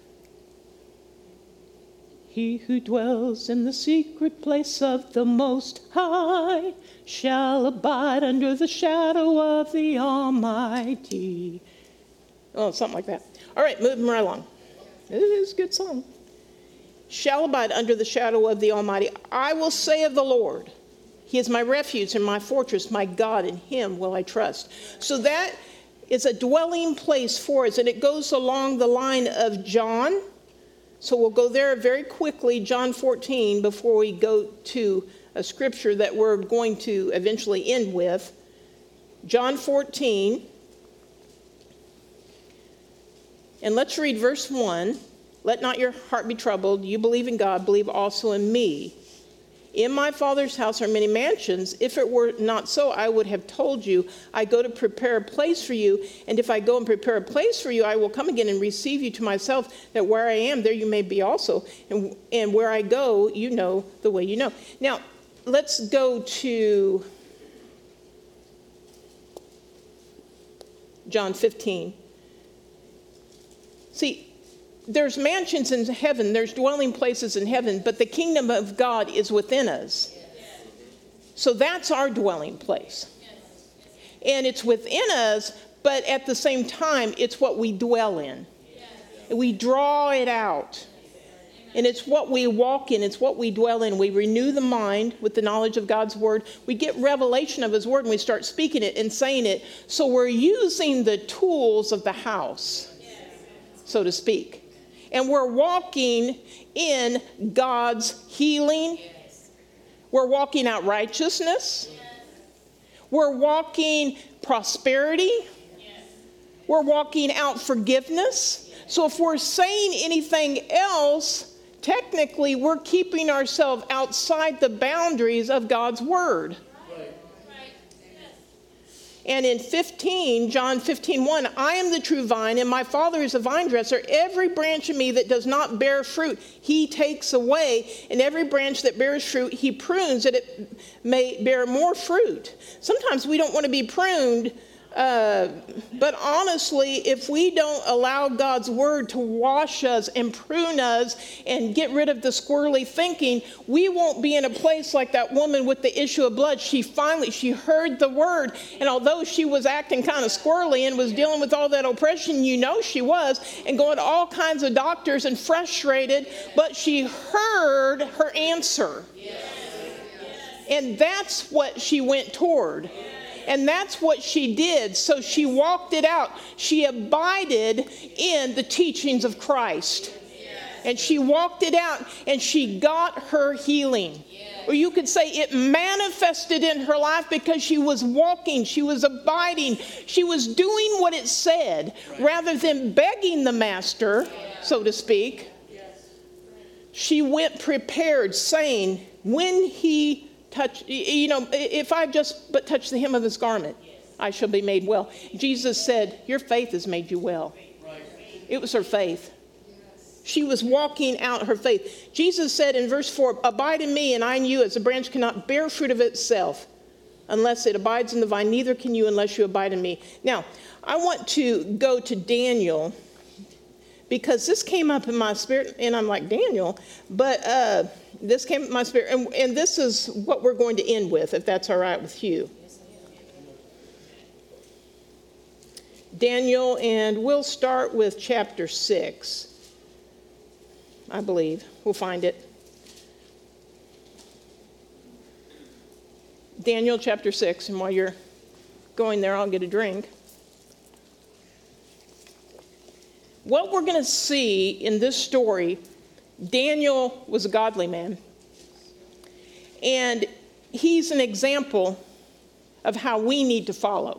He who dwells in the secret place of the Most High shall abide under the shadow of the Almighty. Oh, something like that. All right, moving right along. It is a good song. Shall abide under the shadow of the Almighty. I will say of the Lord, he is my refuge and my fortress, my God, in him will I trust. So that is a dwelling place for us, and it goes along the line of John. So we'll go there very quickly, John fourteen, before we go to a scripture that we're going to eventually end with. John fourteen. And let's read verse one. Let not your heart be troubled. You believe in God, believe also in me. In my Father's house are many mansions. If it were not so, I would have told you. I go to prepare a place for you. And if I go and prepare a place for you, I will come again and receive you to myself, that where I am, there you may be also. And, and where I go, you know the way you know. Now, let's go to John fifteen. See, there's mansions in heaven, there's dwelling places in heaven, but the kingdom of God is within us. So that's our dwelling place. And it's within us, but at the same time, it's what we dwell in. We draw it out. And it's what we walk in, it's what we dwell in. We renew the mind with the knowledge of God's word. We get revelation of his word and we start speaking it and saying it. So we're using the tools of the house, so to speak. And we're walking in God's healing. We're walking out righteousness. We're walking prosperity. We're walking out forgiveness. So if we're saying anything else, technically we're keeping ourselves outside the boundaries of God's word. And in fifteen, John fifteen one, I am the true vine, and my Father is a vine dresser. Every branch in me that does not bear fruit, he takes away. And every branch that bears fruit, he prunes that it may bear more fruit. Sometimes we don't want to be pruned. Uh, but honestly, if we don't allow God's word to wash us and prune us and get rid of the squirrely thinking, we won't be in a place like that woman with the issue of blood. She finally, she heard the word. And although she was acting kind of squirrely and was dealing with all that oppression, you know she was, and going to all kinds of doctors and frustrated, but she heard her answer. And that's what she went toward. And that's what she did. So she walked it out. She abided in the teachings of Christ. And she walked it out and she got her healing. Or you could say it manifested in her life because she was walking, she was abiding, she was doing what it said rather than begging the master, so to speak. She went prepared, saying, when he touch, you know, if I just but touch the hem of his garment, I shall be made well. Jesus said, your faith has made you well. It was her faith. She was walking out her faith. Jesus said in verse four, abide in me and I in you, as a branch cannot bear fruit of itself unless it abides in the vine, neither can you unless you abide in me. Now, I want to go to Daniel because this came up in my spirit, and I'm like, Daniel, but uh, this came up in my spirit, and, and this is what we're going to end with, if that's all right with you. Daniel, and we'll start with chapter six, I believe. We'll find it. Daniel chapter six, and while you're going there, I'll get a drink. What we're going to see in this story, Daniel was a godly man. And he's an example of how we need to follow.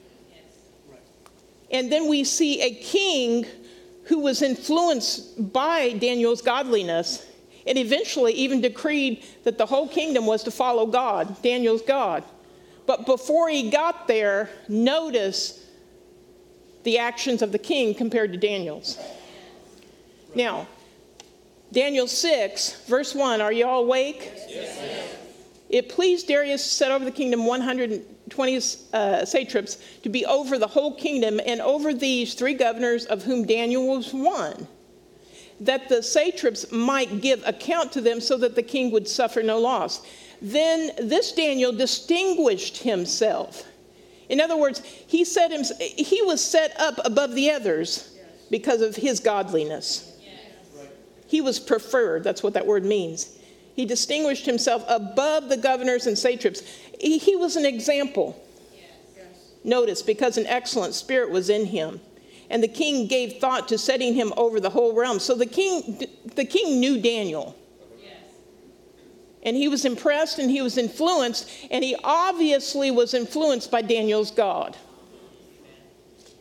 And then we see a king who was influenced by Daniel's godliness and eventually even decreed that the whole kingdom was to follow God, Daniel's God. But before he got there, notice the actions of the king compared to Daniel's. Now, Daniel six, verse one, are you all awake? Yes. It pleased Darius to set over the kingdom one hundred twenty uh, satraps to be over the whole kingdom, and over these three governors, of whom Daniel was one, that the satraps might give account to them so that the king would suffer no loss. Then this Daniel distinguished himself. In other words, he set him, he was set up above the others because of his godliness. He was preferred. That's what that word means. He distinguished himself above the governors and satraps. He, he was an example. Notice, because an excellent spirit was in him. And the king gave thought to setting him over the whole realm. So the king, the king knew Daniel. And he was impressed and he was influenced, and he obviously was influenced by Daniel's God.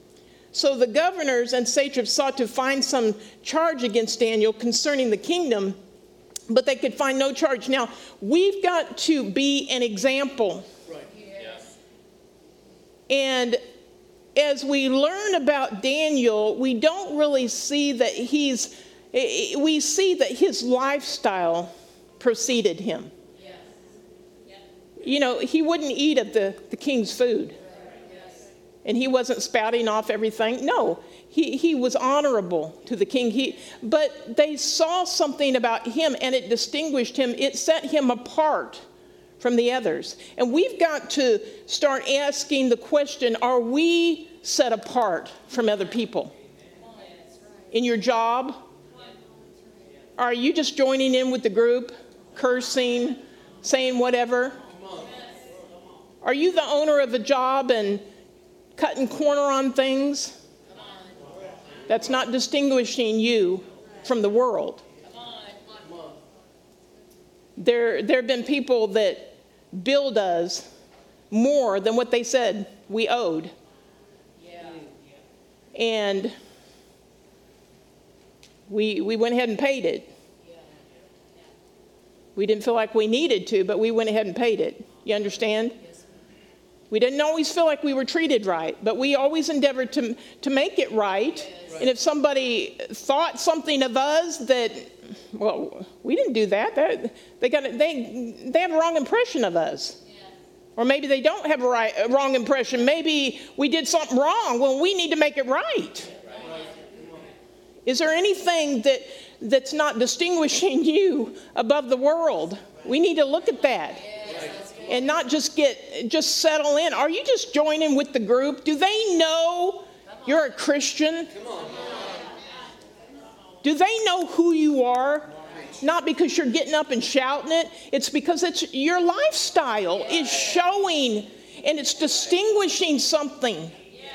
So the governors and satraps sought to find some charge against Daniel concerning the kingdom, but they could find no charge. Now, we've got to be an example. Right. Yes. And as we learn about Daniel, we don't really see that he's, we see that his lifestyle preceded him. Yes. Yeah. You know, he wouldn't eat of the, the king's food. Yes. And he wasn't spouting off everything. No, he, he was honorable to the king. He, but they saw something about him, and it distinguished him. It set him apart from the others. And we've got to start asking the question, are we set apart from other people? In your job? Are you just joining in with the group, cursing, saying whatever? Are you the owner of a job and cutting corner on things? That's not distinguishing you from the world. There, there have been people that billed us more than what they said we owed. Yeah. And we, we went ahead and paid it. Yeah. We didn't feel like we needed to, but we went ahead and paid it. You understand? Yes. We didn't always feel like we were treated right, but we always endeavored to, to make it right. Yes. And if somebody thought something of us that, well, we didn't do that, that they got they they have a wrong impression of us. Yeah. Or maybe they don't have a, right, a wrong impression. Maybe we did something wrong. Well, we need to make it right. Is there anything that that's not distinguishing you above the world? We need to look at that. And not just get, just settle in. Are you just joining with the group? Do they know you're a Christian? Do they know who you are? Not because you're getting up and shouting it. It's because it's your lifestyle is showing and it's distinguishing something.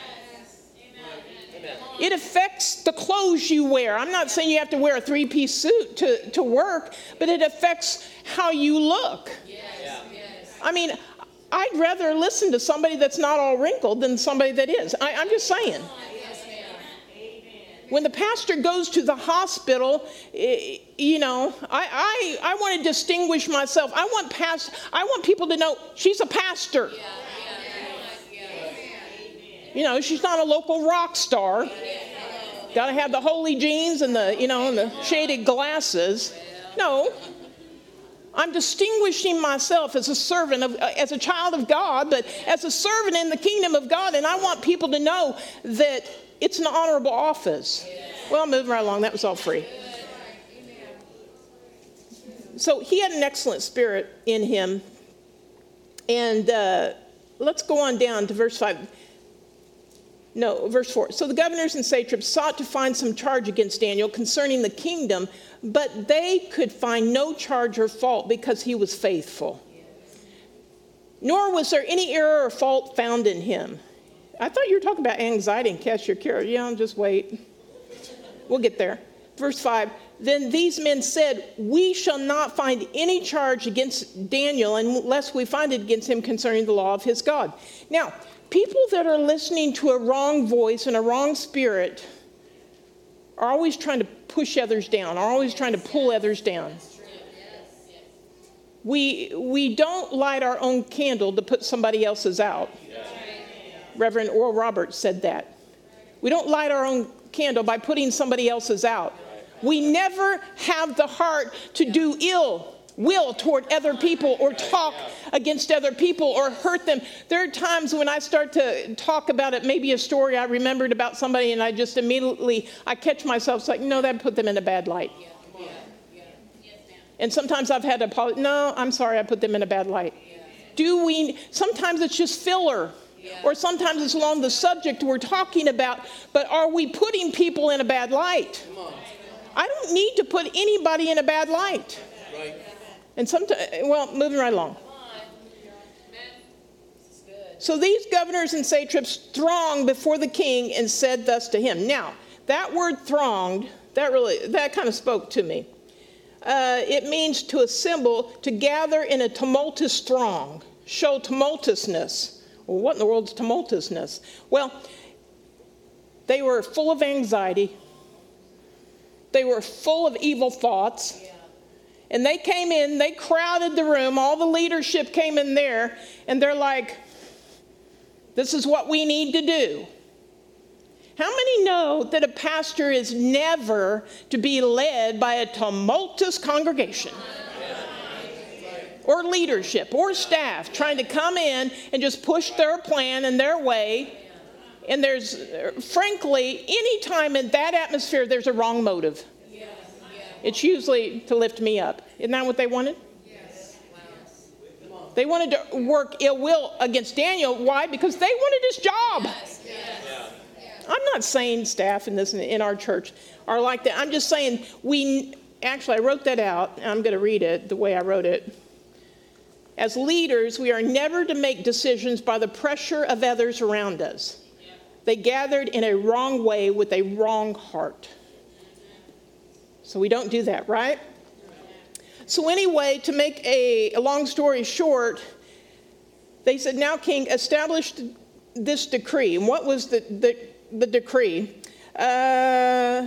It affects the clothes you wear. I'm not saying you have to wear a three-piece suit to, to work, but it affects how you look. I mean, I'd rather listen to somebody that's not all wrinkled than somebody that is. I, I'm just saying. When the pastor goes to the hospital, you know, I, I, I want to distinguish myself. I want past, I want people to know she's a pastor. You know, she's not a local rock star. Got to have the holy jeans and the, you know, and the shaded glasses. No. I'm distinguishing myself as a servant, of, as a child of God, but as a servant in the kingdom of God, and I want people to know that it's an honorable office. Well, moving right along, that was all free. So he had an excellent spirit in him. And uh, let's go on down to verse five. No, verse four. So the governors and satraps sought to find some charge against Daniel concerning the kingdom, but they could find no charge or fault because he was faithful. Nor was there any error or fault found in him. I thought you were talking about anxiety and cast your care. Yeah, just wait. We'll get there. Verse five. Then these men said, we shall not find any charge against Daniel unless we find it against him concerning the law of his God. Now, people that are listening to a wrong voice and a wrong spirit are always trying to push others down, are always trying to pull others down. We, we don't light our own candle to put somebody else's out. Reverend Oral Roberts said that. We don't light our own candle by putting somebody else's out. We never have the heart to do ill will toward other people or talk against other people or hurt them. There are times when I start to talk about it, maybe a story I remembered about somebody, and I just immediately, I catch myself, it's like, no, that put them in a bad light. And sometimes I've had to apologize. No, I'm sorry, I put them in a bad light. Do we, sometimes it's just filler. Or sometimes it's along the subject we're talking about, but are we putting people in a bad light? I don't need to put anybody in a bad light. Right. And sometimes, well, moving right along. So these governors and satraps thronged before the king and said thus to him. Now, that word thronged, that really, that kind of spoke to me. Uh, it means to assemble, to gather in a tumultuous throng, show tumultuousness. Well, what in the world is tumultuousness? Well, They were full of anxiety. They were full of evil thoughts. And they came in, they crowded the room, all the leadership came in there, and they're like, this is what we need to do. How many know that a pastor is never to be led by a tumultuous congregation? Or leadership, or staff trying to come in and just push their plan and their way. And there's, frankly, any time in that atmosphere, there's a wrong motive. It's usually to lift me up. Isn't that what they wanted? Yes. They wanted to work ill will against Daniel. Why? Because they wanted his job. Yes. Yes. I'm not saying staff in this in our church are like that. I'm just saying we, actually I wrote that out, and I'm going to read it the way I wrote it. As leaders, we are never to make decisions by the pressure of others around us. They gathered in a wrong way with a wrong heart. So we don't do that, right? So anyway, to make a, a long story short, they said, now King, establish this decree. And what was the, the, the decree? Uh,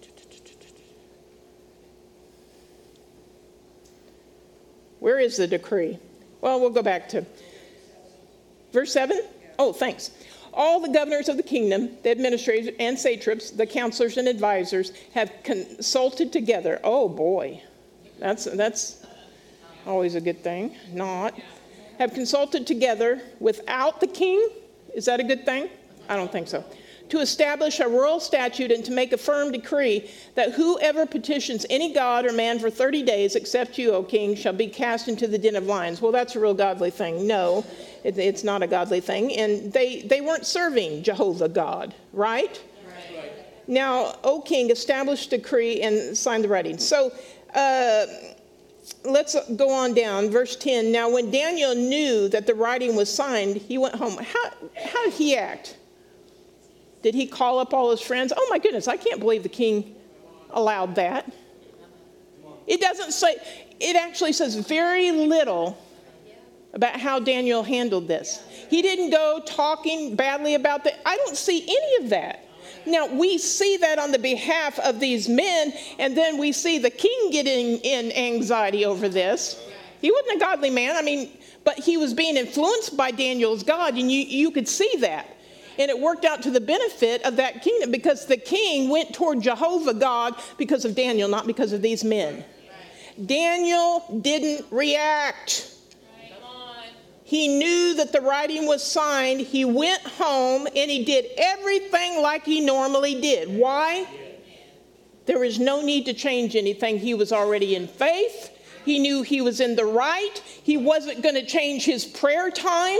where is the decree? Well, we'll go back to verse seven. Oh, thanks. All the governors of the kingdom, the administrators and satraps, the counselors and advisors have consulted together. Oh boy, that's that's always a good thing. Not. Have consulted together without the king. Is that a good thing? I don't think so. To establish a royal statute and to make a firm decree that whoever petitions any god or man for thirty days, except you, O king, shall be cast into the den of lions. Well, that's a real godly thing. No, it, it's not a godly thing. And they, they weren't serving Jehovah God, right? Right. Now, O king, establish decree and sign the writing. So uh, let's go on down. Verse ten. Now, when Daniel knew that the writing was signed, he went home. How, how did he act? Did he call up all his friends? Oh my goodness, I can't believe the king allowed that. It doesn't say, it actually says very little about how Daniel handled this. He didn't go talking badly about that. I don't see any of that. Now, we see that on the behalf of these men, and then we see the king getting in anxiety over this. He wasn't a godly man, I mean, but he was being influenced by Daniel's God, and you, you could see that. And it worked out to the benefit of that kingdom because the king went toward Jehovah God because of Daniel, not because of these men. Daniel didn't react. He knew that the writing was signed. He went home and he did everything like he normally did. Why? There was no need to change anything. He was already in faith. He knew he was in the right. He wasn't going to change his prayer time.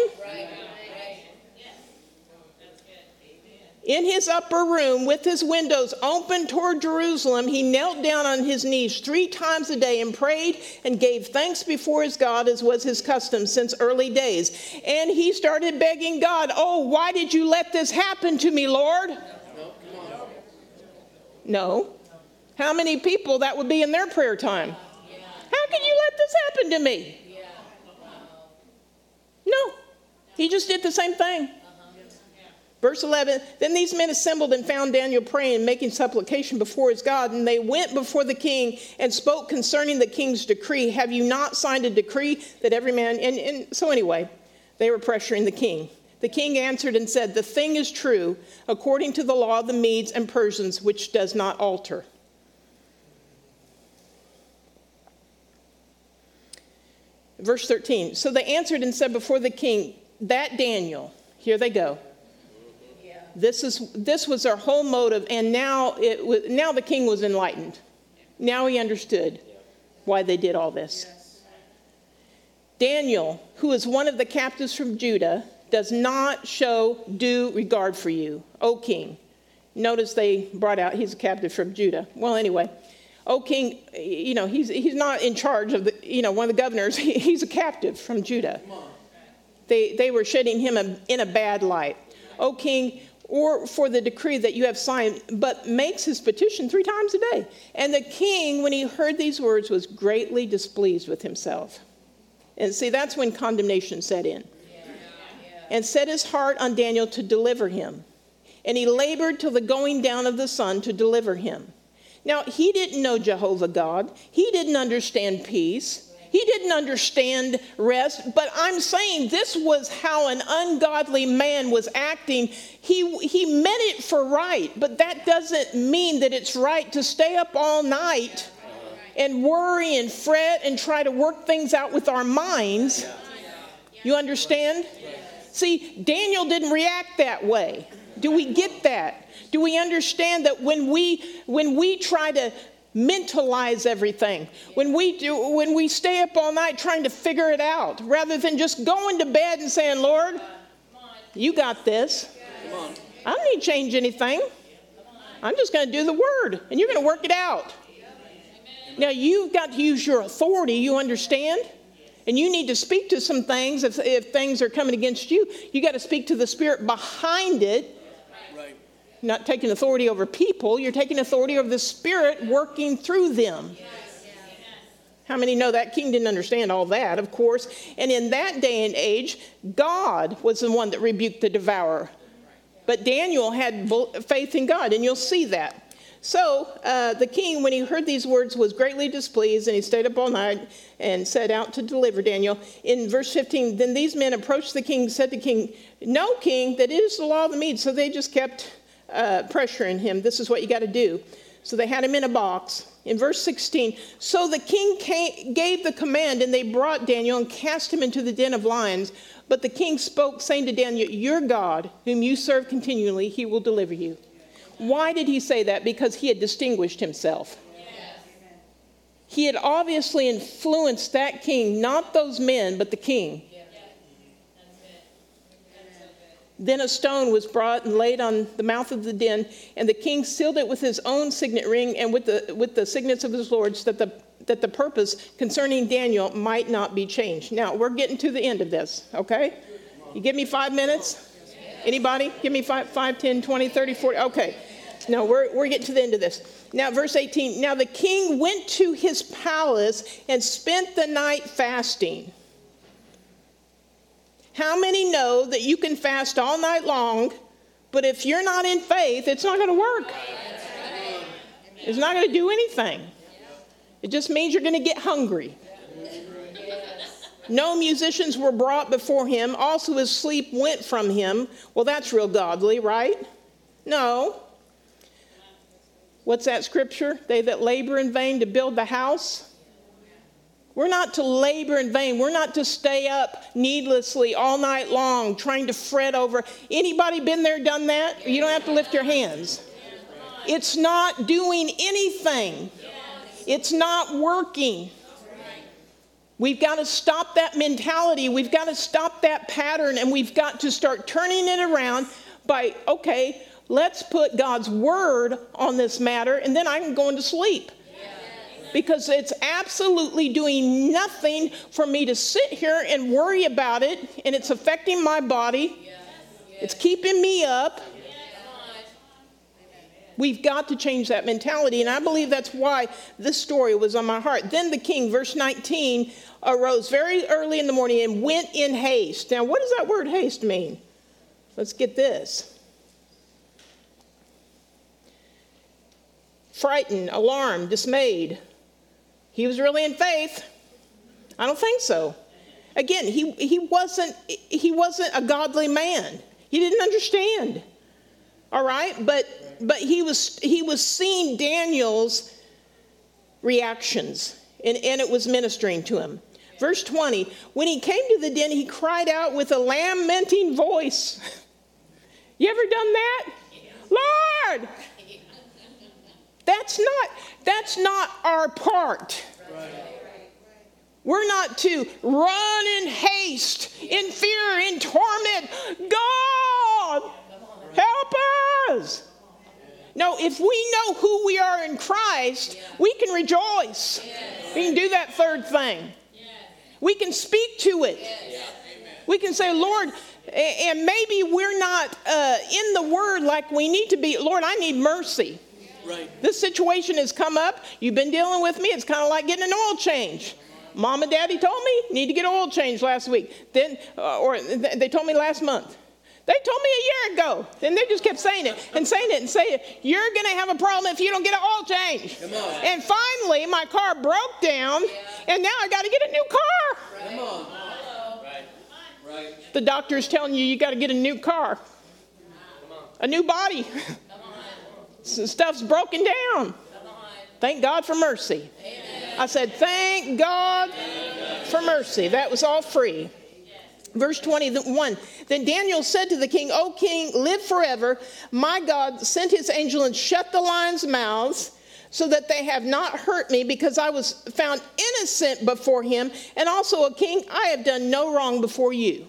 In his upper room, with his windows open toward Jerusalem, he knelt down on his knees three times a day and prayed and gave thanks before his God, as was his custom since early days. And he started begging God, oh, why did you let this happen to me, Lord? No. How many people that would be in their prayer time? How can you let this happen to me? No. He just did the same thing. Verse eleven, then these men assembled and found Daniel praying and making supplication before his God. And they went before the king and spoke concerning the king's decree. Have you not signed a decree that every man... And, and so anyway, they were pressuring the king. The king answered and said, the thing is true, according to the law of the Medes and Persians, which does not alter. Verse thirteen, so they answered and said before the king, that Daniel, here they go. This is this was their whole motive, and now it was, now the king was enlightened. Now he understood why they did all this. Daniel, who is one of the captives from Judah, does not show due regard for you, O king. Notice they brought out he's a captive from Judah. Well, anyway, O king, you know he's he's not in charge of the you know one of the governors. He, he's a captive from Judah. They they were shedding him a, in a bad light. O king, or for the decree that you have signed, but makes his petition three times a day. And the king, when he heard these words, was greatly displeased with himself. And see, that's when condemnation set in. Yeah. Yeah. And set his heart on Daniel to deliver him. and he labored till the going down of the sun to deliver him. Now, he didn't know Jehovah God. He didn't understand peace. He didn't understand rest. But I'm saying this was how an ungodly man was acting. He, he meant it for right, but that doesn't mean that it's right to stay up all night and worry and fret and try to work things out with our minds. You understand? See, Daniel didn't react that way. Do we get that? Do we understand that when we when we try to mentalize everything, when we do when we stay up all night trying to figure it out, rather than just going to bed and saying, Lord, you got this. I don't need to change anything. I'm just going to do the word, and you're going to work it out. Now, you've got to use your authority, you understand? And you need to speak to some things. If, if things are coming against you, you got to speak to the spirit behind it. Right. Not taking authority over people. You're taking authority over the spirit working through them. Yes. How many know that king didn't understand all that, of course? And in that day and age, God was the one that rebuked the devourer. But Daniel had faith in God, and you'll see that. So uh, the king, when he heard these words, was greatly displeased, and he stayed up all night and set out to deliver Daniel. In verse fifteen, then these men approached the king, said to the king, no, king, that it is the law of the Medes. So they just kept uh, pressuring him. This is what you got to do. So they had him in a box. In verse sixteen, so the king came, gave the command, and they brought Daniel and cast him into the den of lions. But the king spoke, saying to Daniel, your God, whom you serve continually, he will deliver you. Why did he say that? Because he had distinguished himself. Yes. He had obviously influenced that king, not those men, but the king. Yes. That's it. That's so good. Then a stone was brought and laid on the mouth of the den, and the king sealed it with his own signet ring and with the with the signets of his lords, that the that the purpose concerning Daniel might not be changed. Now, we're getting to the end of this, okay? You give me five minutes? Anybody? Give me five, five, ten, twenty, thirty, forty. Okay. No, we're, we're getting to the end of this. Now, verse eighteen. Now the king went to his palace and spent the night fasting. How many know that you can fast all night long, but if you're not in faith, it's not going to work? It's not going to do anything. It just means you're going to get hungry. No musicians were brought before him. Also his sleep went from him. Well, that's real godly, right? No. What's that scripture? They that labor in vain to build the house. We're not to labor in vain. We're not to stay up needlessly all night long trying to fret over. Anybody been there, done that? You don't have to lift your hands. It's not doing anything. It's not working. We've got to stop that mentality. We've got to stop that pattern, and we've got to start turning it around by, okay, let's put God's word on this matter, and then I can go into sleep. Because it's absolutely doing nothing for me to sit here and worry about it, and it's affecting my body. It's keeping me up. We've got to change that mentality, and I believe that's why this story was on my heart. Then the king, verse nineteen, arose very early in the morning and went in haste. Now, what does that word haste mean? Let's get this. Frightened, alarmed, dismayed. He was really in faith. I don't think so. Again, he, he wasn't he wasn't a godly man. He didn't understand. All right, but but he was he was seeing Daniel's reactions, and, and it was ministering to him. Verse twenty, when he came to the den, he cried out with a lamenting voice. You ever done that? Lord! That's not, that's not our part. Right. We're not to run in haste, in fear, in torment. God, help us. No, if we know who we are in Christ, we can rejoice. We can do that third thing. We can speak to it. We can say, Lord, and maybe we're not uh, in the word like we need to be. Lord, I need mercy. Right. This situation has come up. You've been dealing with me. It's kind of like getting an oil change. Mom and Daddy told me, need to get oil change last week. Then, uh, or th- they told me last month. They told me a year ago. And they just kept saying it and saying it and saying it. You're going to have a problem if you don't get an oil change. Come on. And finally, my car broke down, and now I got to get a new car. Come on. Right. Right. The doctor's telling you you got to get a new car, a new body. Some stuff's broken down. Thank God for mercy. I said, thank God for mercy. That was all free. Verse twenty-one, then Daniel said to the king, O king, live forever. My God sent his angel and shut the lions' mouths so that they have not hurt me, because I was found innocent before him. And also, O king, I have done no wrong before you.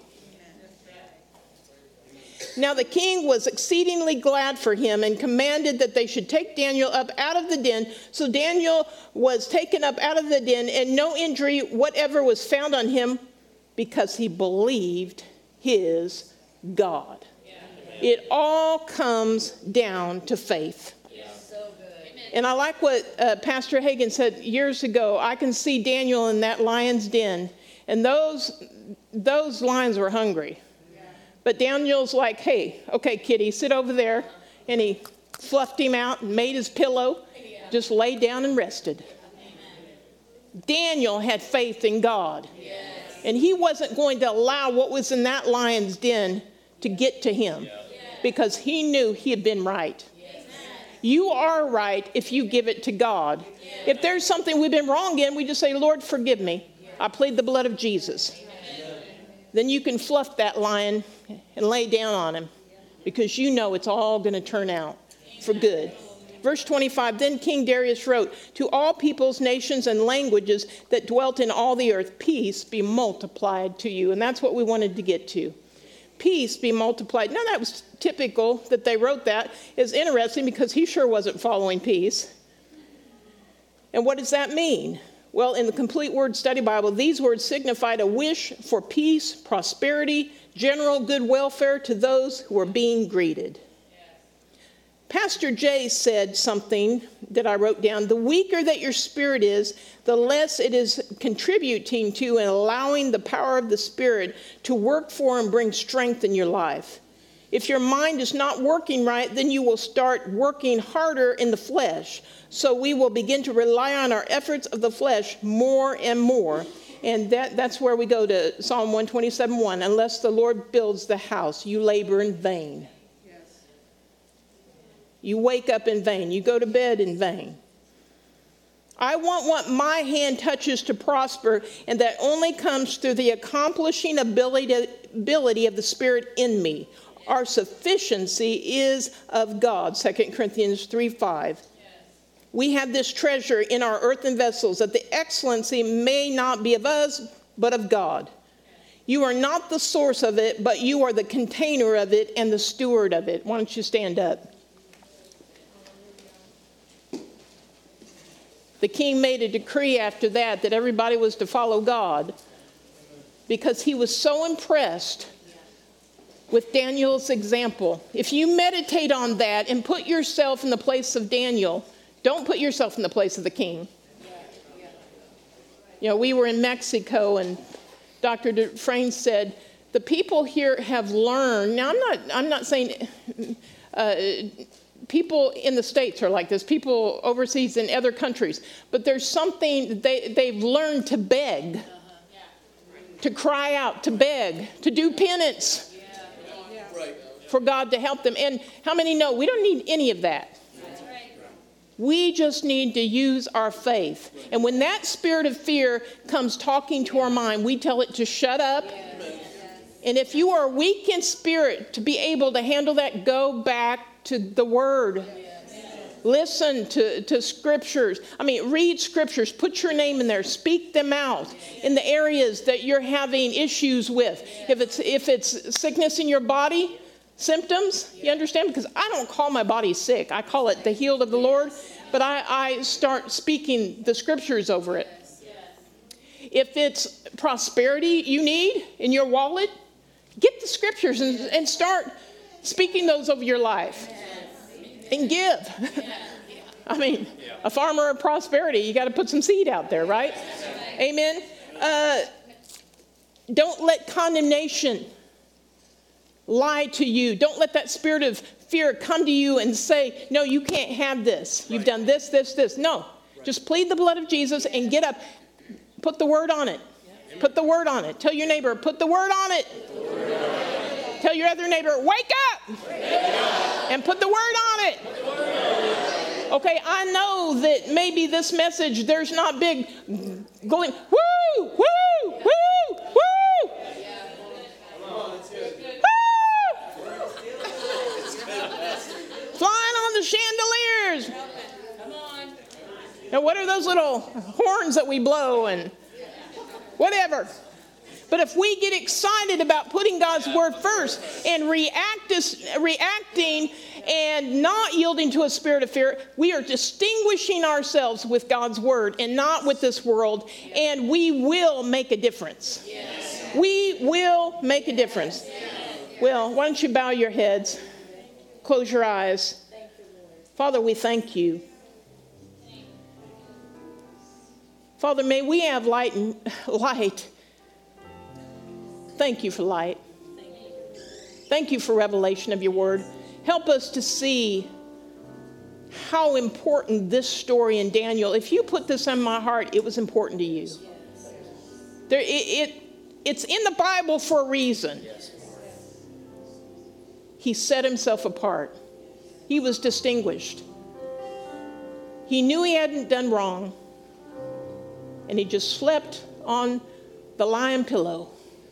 Now the king was exceedingly glad for him and commanded that they should take Daniel up out of the den. So Daniel was taken up out of the den, and no injury whatever was found on him, because he believed his God. Yeah. It all comes down to faith. Yeah. So good. And I like what uh, Pastor Hagin said years ago. I can see Daniel in that lion's den, and those, those lions were hungry. Yeah. But Daniel's like, hey, okay, kitty, sit over there. And he fluffed him out and made his pillow, yeah. just laid down and rested. Amen. Daniel had faith in God. Yeah. And he wasn't going to allow what was in that lion's den to get to him, because he knew he had been right. You are right if you give it to God. If there's something we've been wrong in, we just say, Lord, forgive me. I plead the blood of Jesus. Then you can fluff that lion and lay down on him, because you know it's all going to turn out for good. Verse twenty-five, then King Darius wrote, to all peoples, nations, and languages that dwelt in all the earth, peace be multiplied to you. And that's what we wanted to get to. Peace be multiplied. Now that was typical that they wrote that. It's interesting because he sure wasn't following peace. And what does that mean? Well, in the Complete Word Study Bible, these words signified a wish for peace, prosperity, general good welfare to those who are being greeted. Pastor Jay said something that I wrote down. The weaker that your spirit is, the less it is contributing to and allowing the power of the Spirit to work for and bring strength in your life. If your mind is not working right, then you will start working harder in the flesh. So we will begin to rely on our efforts of the flesh more and more. And that, that's where we go to Psalm one twenty-seven one. Unless the Lord builds the house, you labor in vain. You wake up in vain. You go to bed in vain. I want what my hand touches to prosper, and that only comes through the accomplishing ability, ability of the Spirit in me. Our sufficiency is of God, Second Corinthians three five. Yes. We have this treasure in our earthen vessels, that the excellency may not be of us, but of God. You are not the source of it, but you are the container of it and the steward of it. Why don't you stand up? The king made a decree after that that everybody was to follow God, because he was so impressed with Daniel's example. If you meditate on that and put yourself in the place of Daniel, don't put yourself in the place of the king. You know, we were in Mexico, and Doctor Dufresne said, the people here have learned. Now, I'm not, I'm not saying... Uh, People in the States are like this, people overseas in other countries. But there's something, they, they've learned to beg, uh-huh. yeah. to cry out, to beg, to do penance yeah. Yeah. Right. for God to help them. And how many know we don't need any of that? That's right. We just need to use our faith. And when that spirit of fear comes talking to our mind, we tell it to shut up. Yeah. And if you are weak in spirit to be able to handle that, go back to the Word. Yes. Listen to, to scriptures. I mean, read scriptures. Put your name in there. Speak them out in the areas that you're having issues with. If it's if it's sickness in your body, symptoms, you understand? Because I don't call my body sick. I call it the healed of the Lord. But I, I start speaking the scriptures over it. If it's prosperity you need in your wallet, get the scriptures and, and start speaking those over your life. And give. I mean, a farmer of prosperity, you got to put some seed out there, right? Amen. Uh, don't let condemnation lie to you. Don't let that spirit of fear come to you and say, no, you can't have this. You've done this, this, this. No. Just plead the blood of Jesus and get up. Put the word on it. Put the word on it. Tell your neighbor, put the word on it. Tell your other neighbor, wake up. And put the word on it. Okay, I know that maybe this message, there's not big going, woo, woo, woo, woo. Flying on the chandeliers. Come on. Now, what are those little horns that we blow and whatever? But if we get excited about putting God's word first and react, reacting and not yielding to a spirit of fear, we are distinguishing ourselves with God's word and not with this world, and we will make a difference. Yes. We will make a difference. Yes. Well, why don't you bow your heads, close your eyes. Father, we thank you. Father, may we have light and light. Thank you for light. Thank you for revelation of your word. Help us to see how important this story in Daniel, if you put this on my heart, it was important to you. There, it, it, it's in the Bible for a reason. He set himself apart. He was distinguished. He knew he hadn't done wrong, and he just slept on the lion pillow.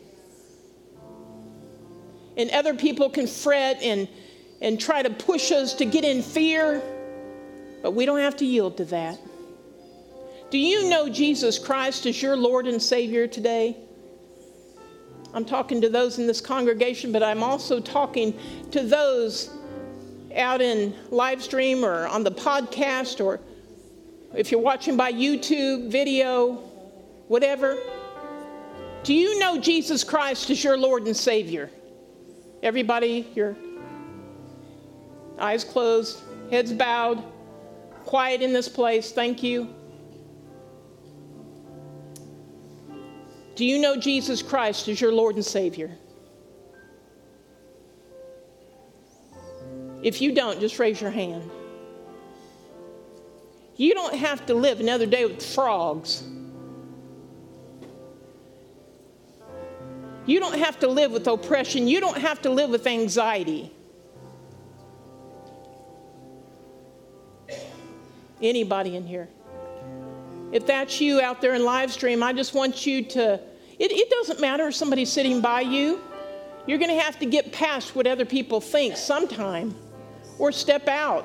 And other people can fret and, and try to push us to get in fear, but we don't have to yield to that. Do you know Jesus Christ as your Lord and Savior today? I'm talking to those in this congregation, but I'm also talking to those out in live stream or on the podcast, or if you're watching by YouTube, video, whatever. Do you know Jesus Christ as your Lord and Savior? Everybody, your eyes closed, heads bowed, quiet in this place. Thank you. Do you know Jesus Christ as your Lord and Savior? If you don't, just raise your hand. You don't have to live another day with frogs. You don't have to live with oppression. You don't have to live with anxiety. Anybody in here? If that's you out there in live stream, I just want you to, it, it doesn't matter if somebody's sitting by you. You're going to have to get past what other people think sometime, or step out.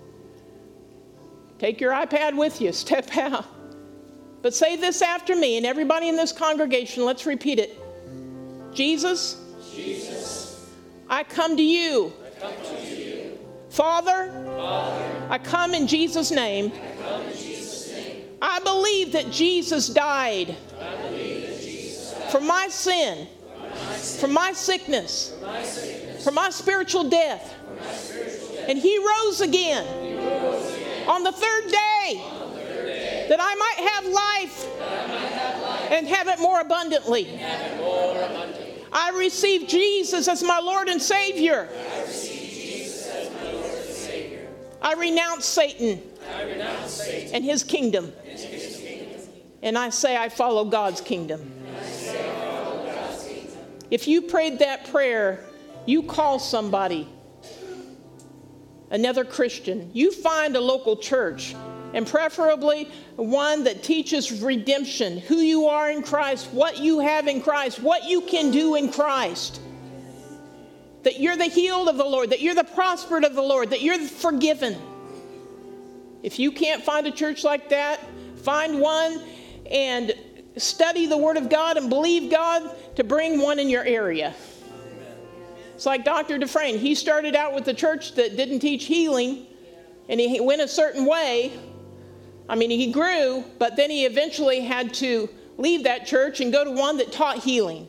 Take your iPad with you, step out. But say this after me, and everybody in this congregation, let's repeat it. Jesus, Jesus, I come to you. I come to you. Father, Father, I come in Jesus' name. I come in Jesus' name. I believe that Jesus died, I believe that Jesus died for my sin, for my sin, for my sickness, for my sickness, for my spiritual death. for my spiritual death. And he rose again, He rose again on the third day, on the third day, that I might have life, that I might have life and have it more abundantly. and have it more abundantly. I receive Jesus as my Lord and Savior. I receive Jesus as my Lord and Savior. I renounce Satan I renounce Satan and his kingdom. and his kingdom. And I say I follow God's kingdom. If you prayed that prayer, you call somebody, another Christian. You find a local church, and preferably one that teaches redemption, who you are in Christ, what you have in Christ, what you can do in Christ. That you're the healed of the Lord, that you're the prospered of the Lord, that you're forgiven. If you can't find a church like that, find one and study the Word of God and believe God to bring one in your area. It's like Doctor Dufresne. He started out with a church that didn't teach healing, and he went a certain way. I mean, he grew, but then he eventually had to leave that church and go to one that taught healing.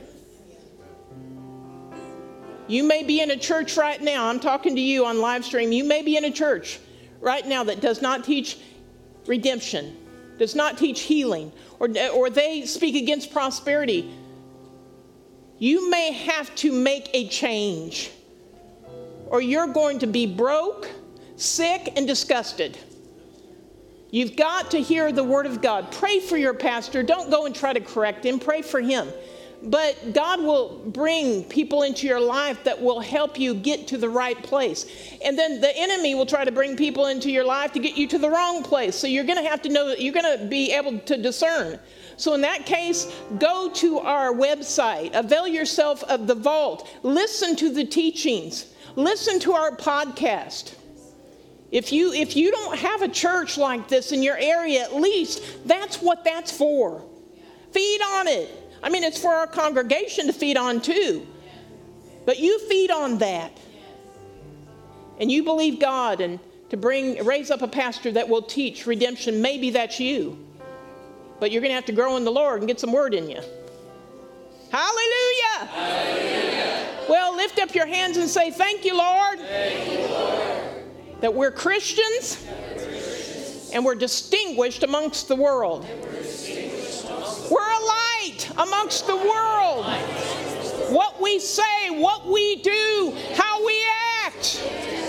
You may be in a church right now. I'm talking to you on live stream. You may be in a church right now that does not teach redemption, does not teach healing, or, or they speak against prosperity. You may have to make a change, or you're going to be broke, sick, and disgusted. You've got to hear the word of God. Pray for your pastor. Don't go and try to correct him. Pray for him. But God will bring people into your life that will help you get to the right place. And then the enemy will try to bring people into your life to get you to the wrong place. So you're going to have to know, you're going to be able to discern. So in that case, go to our website, avail yourself of the vault, listen to the teachings, listen to our podcast. If you, if you don't have a church like this in your area, at least that's what that's for. Feed on it. I mean, it's for our congregation to feed on too. But you feed on that. And you believe God and to bring, raise up a pastor that will teach redemption. Maybe that's you. But you're going to have to grow in the Lord and get some word in you. Hallelujah. Hallelujah. Well, lift up your hands and say, thank you, Lord. Thank you, Lord. That we're Christians, We're Christians. And we're distinguished amongst the world. We're, distinguished amongst the we're a light amongst the world. What we say, what we do, how we act.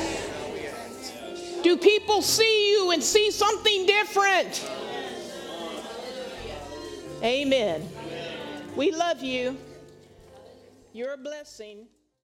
Do people see you and see something different? Amen. We love you. You're a blessing.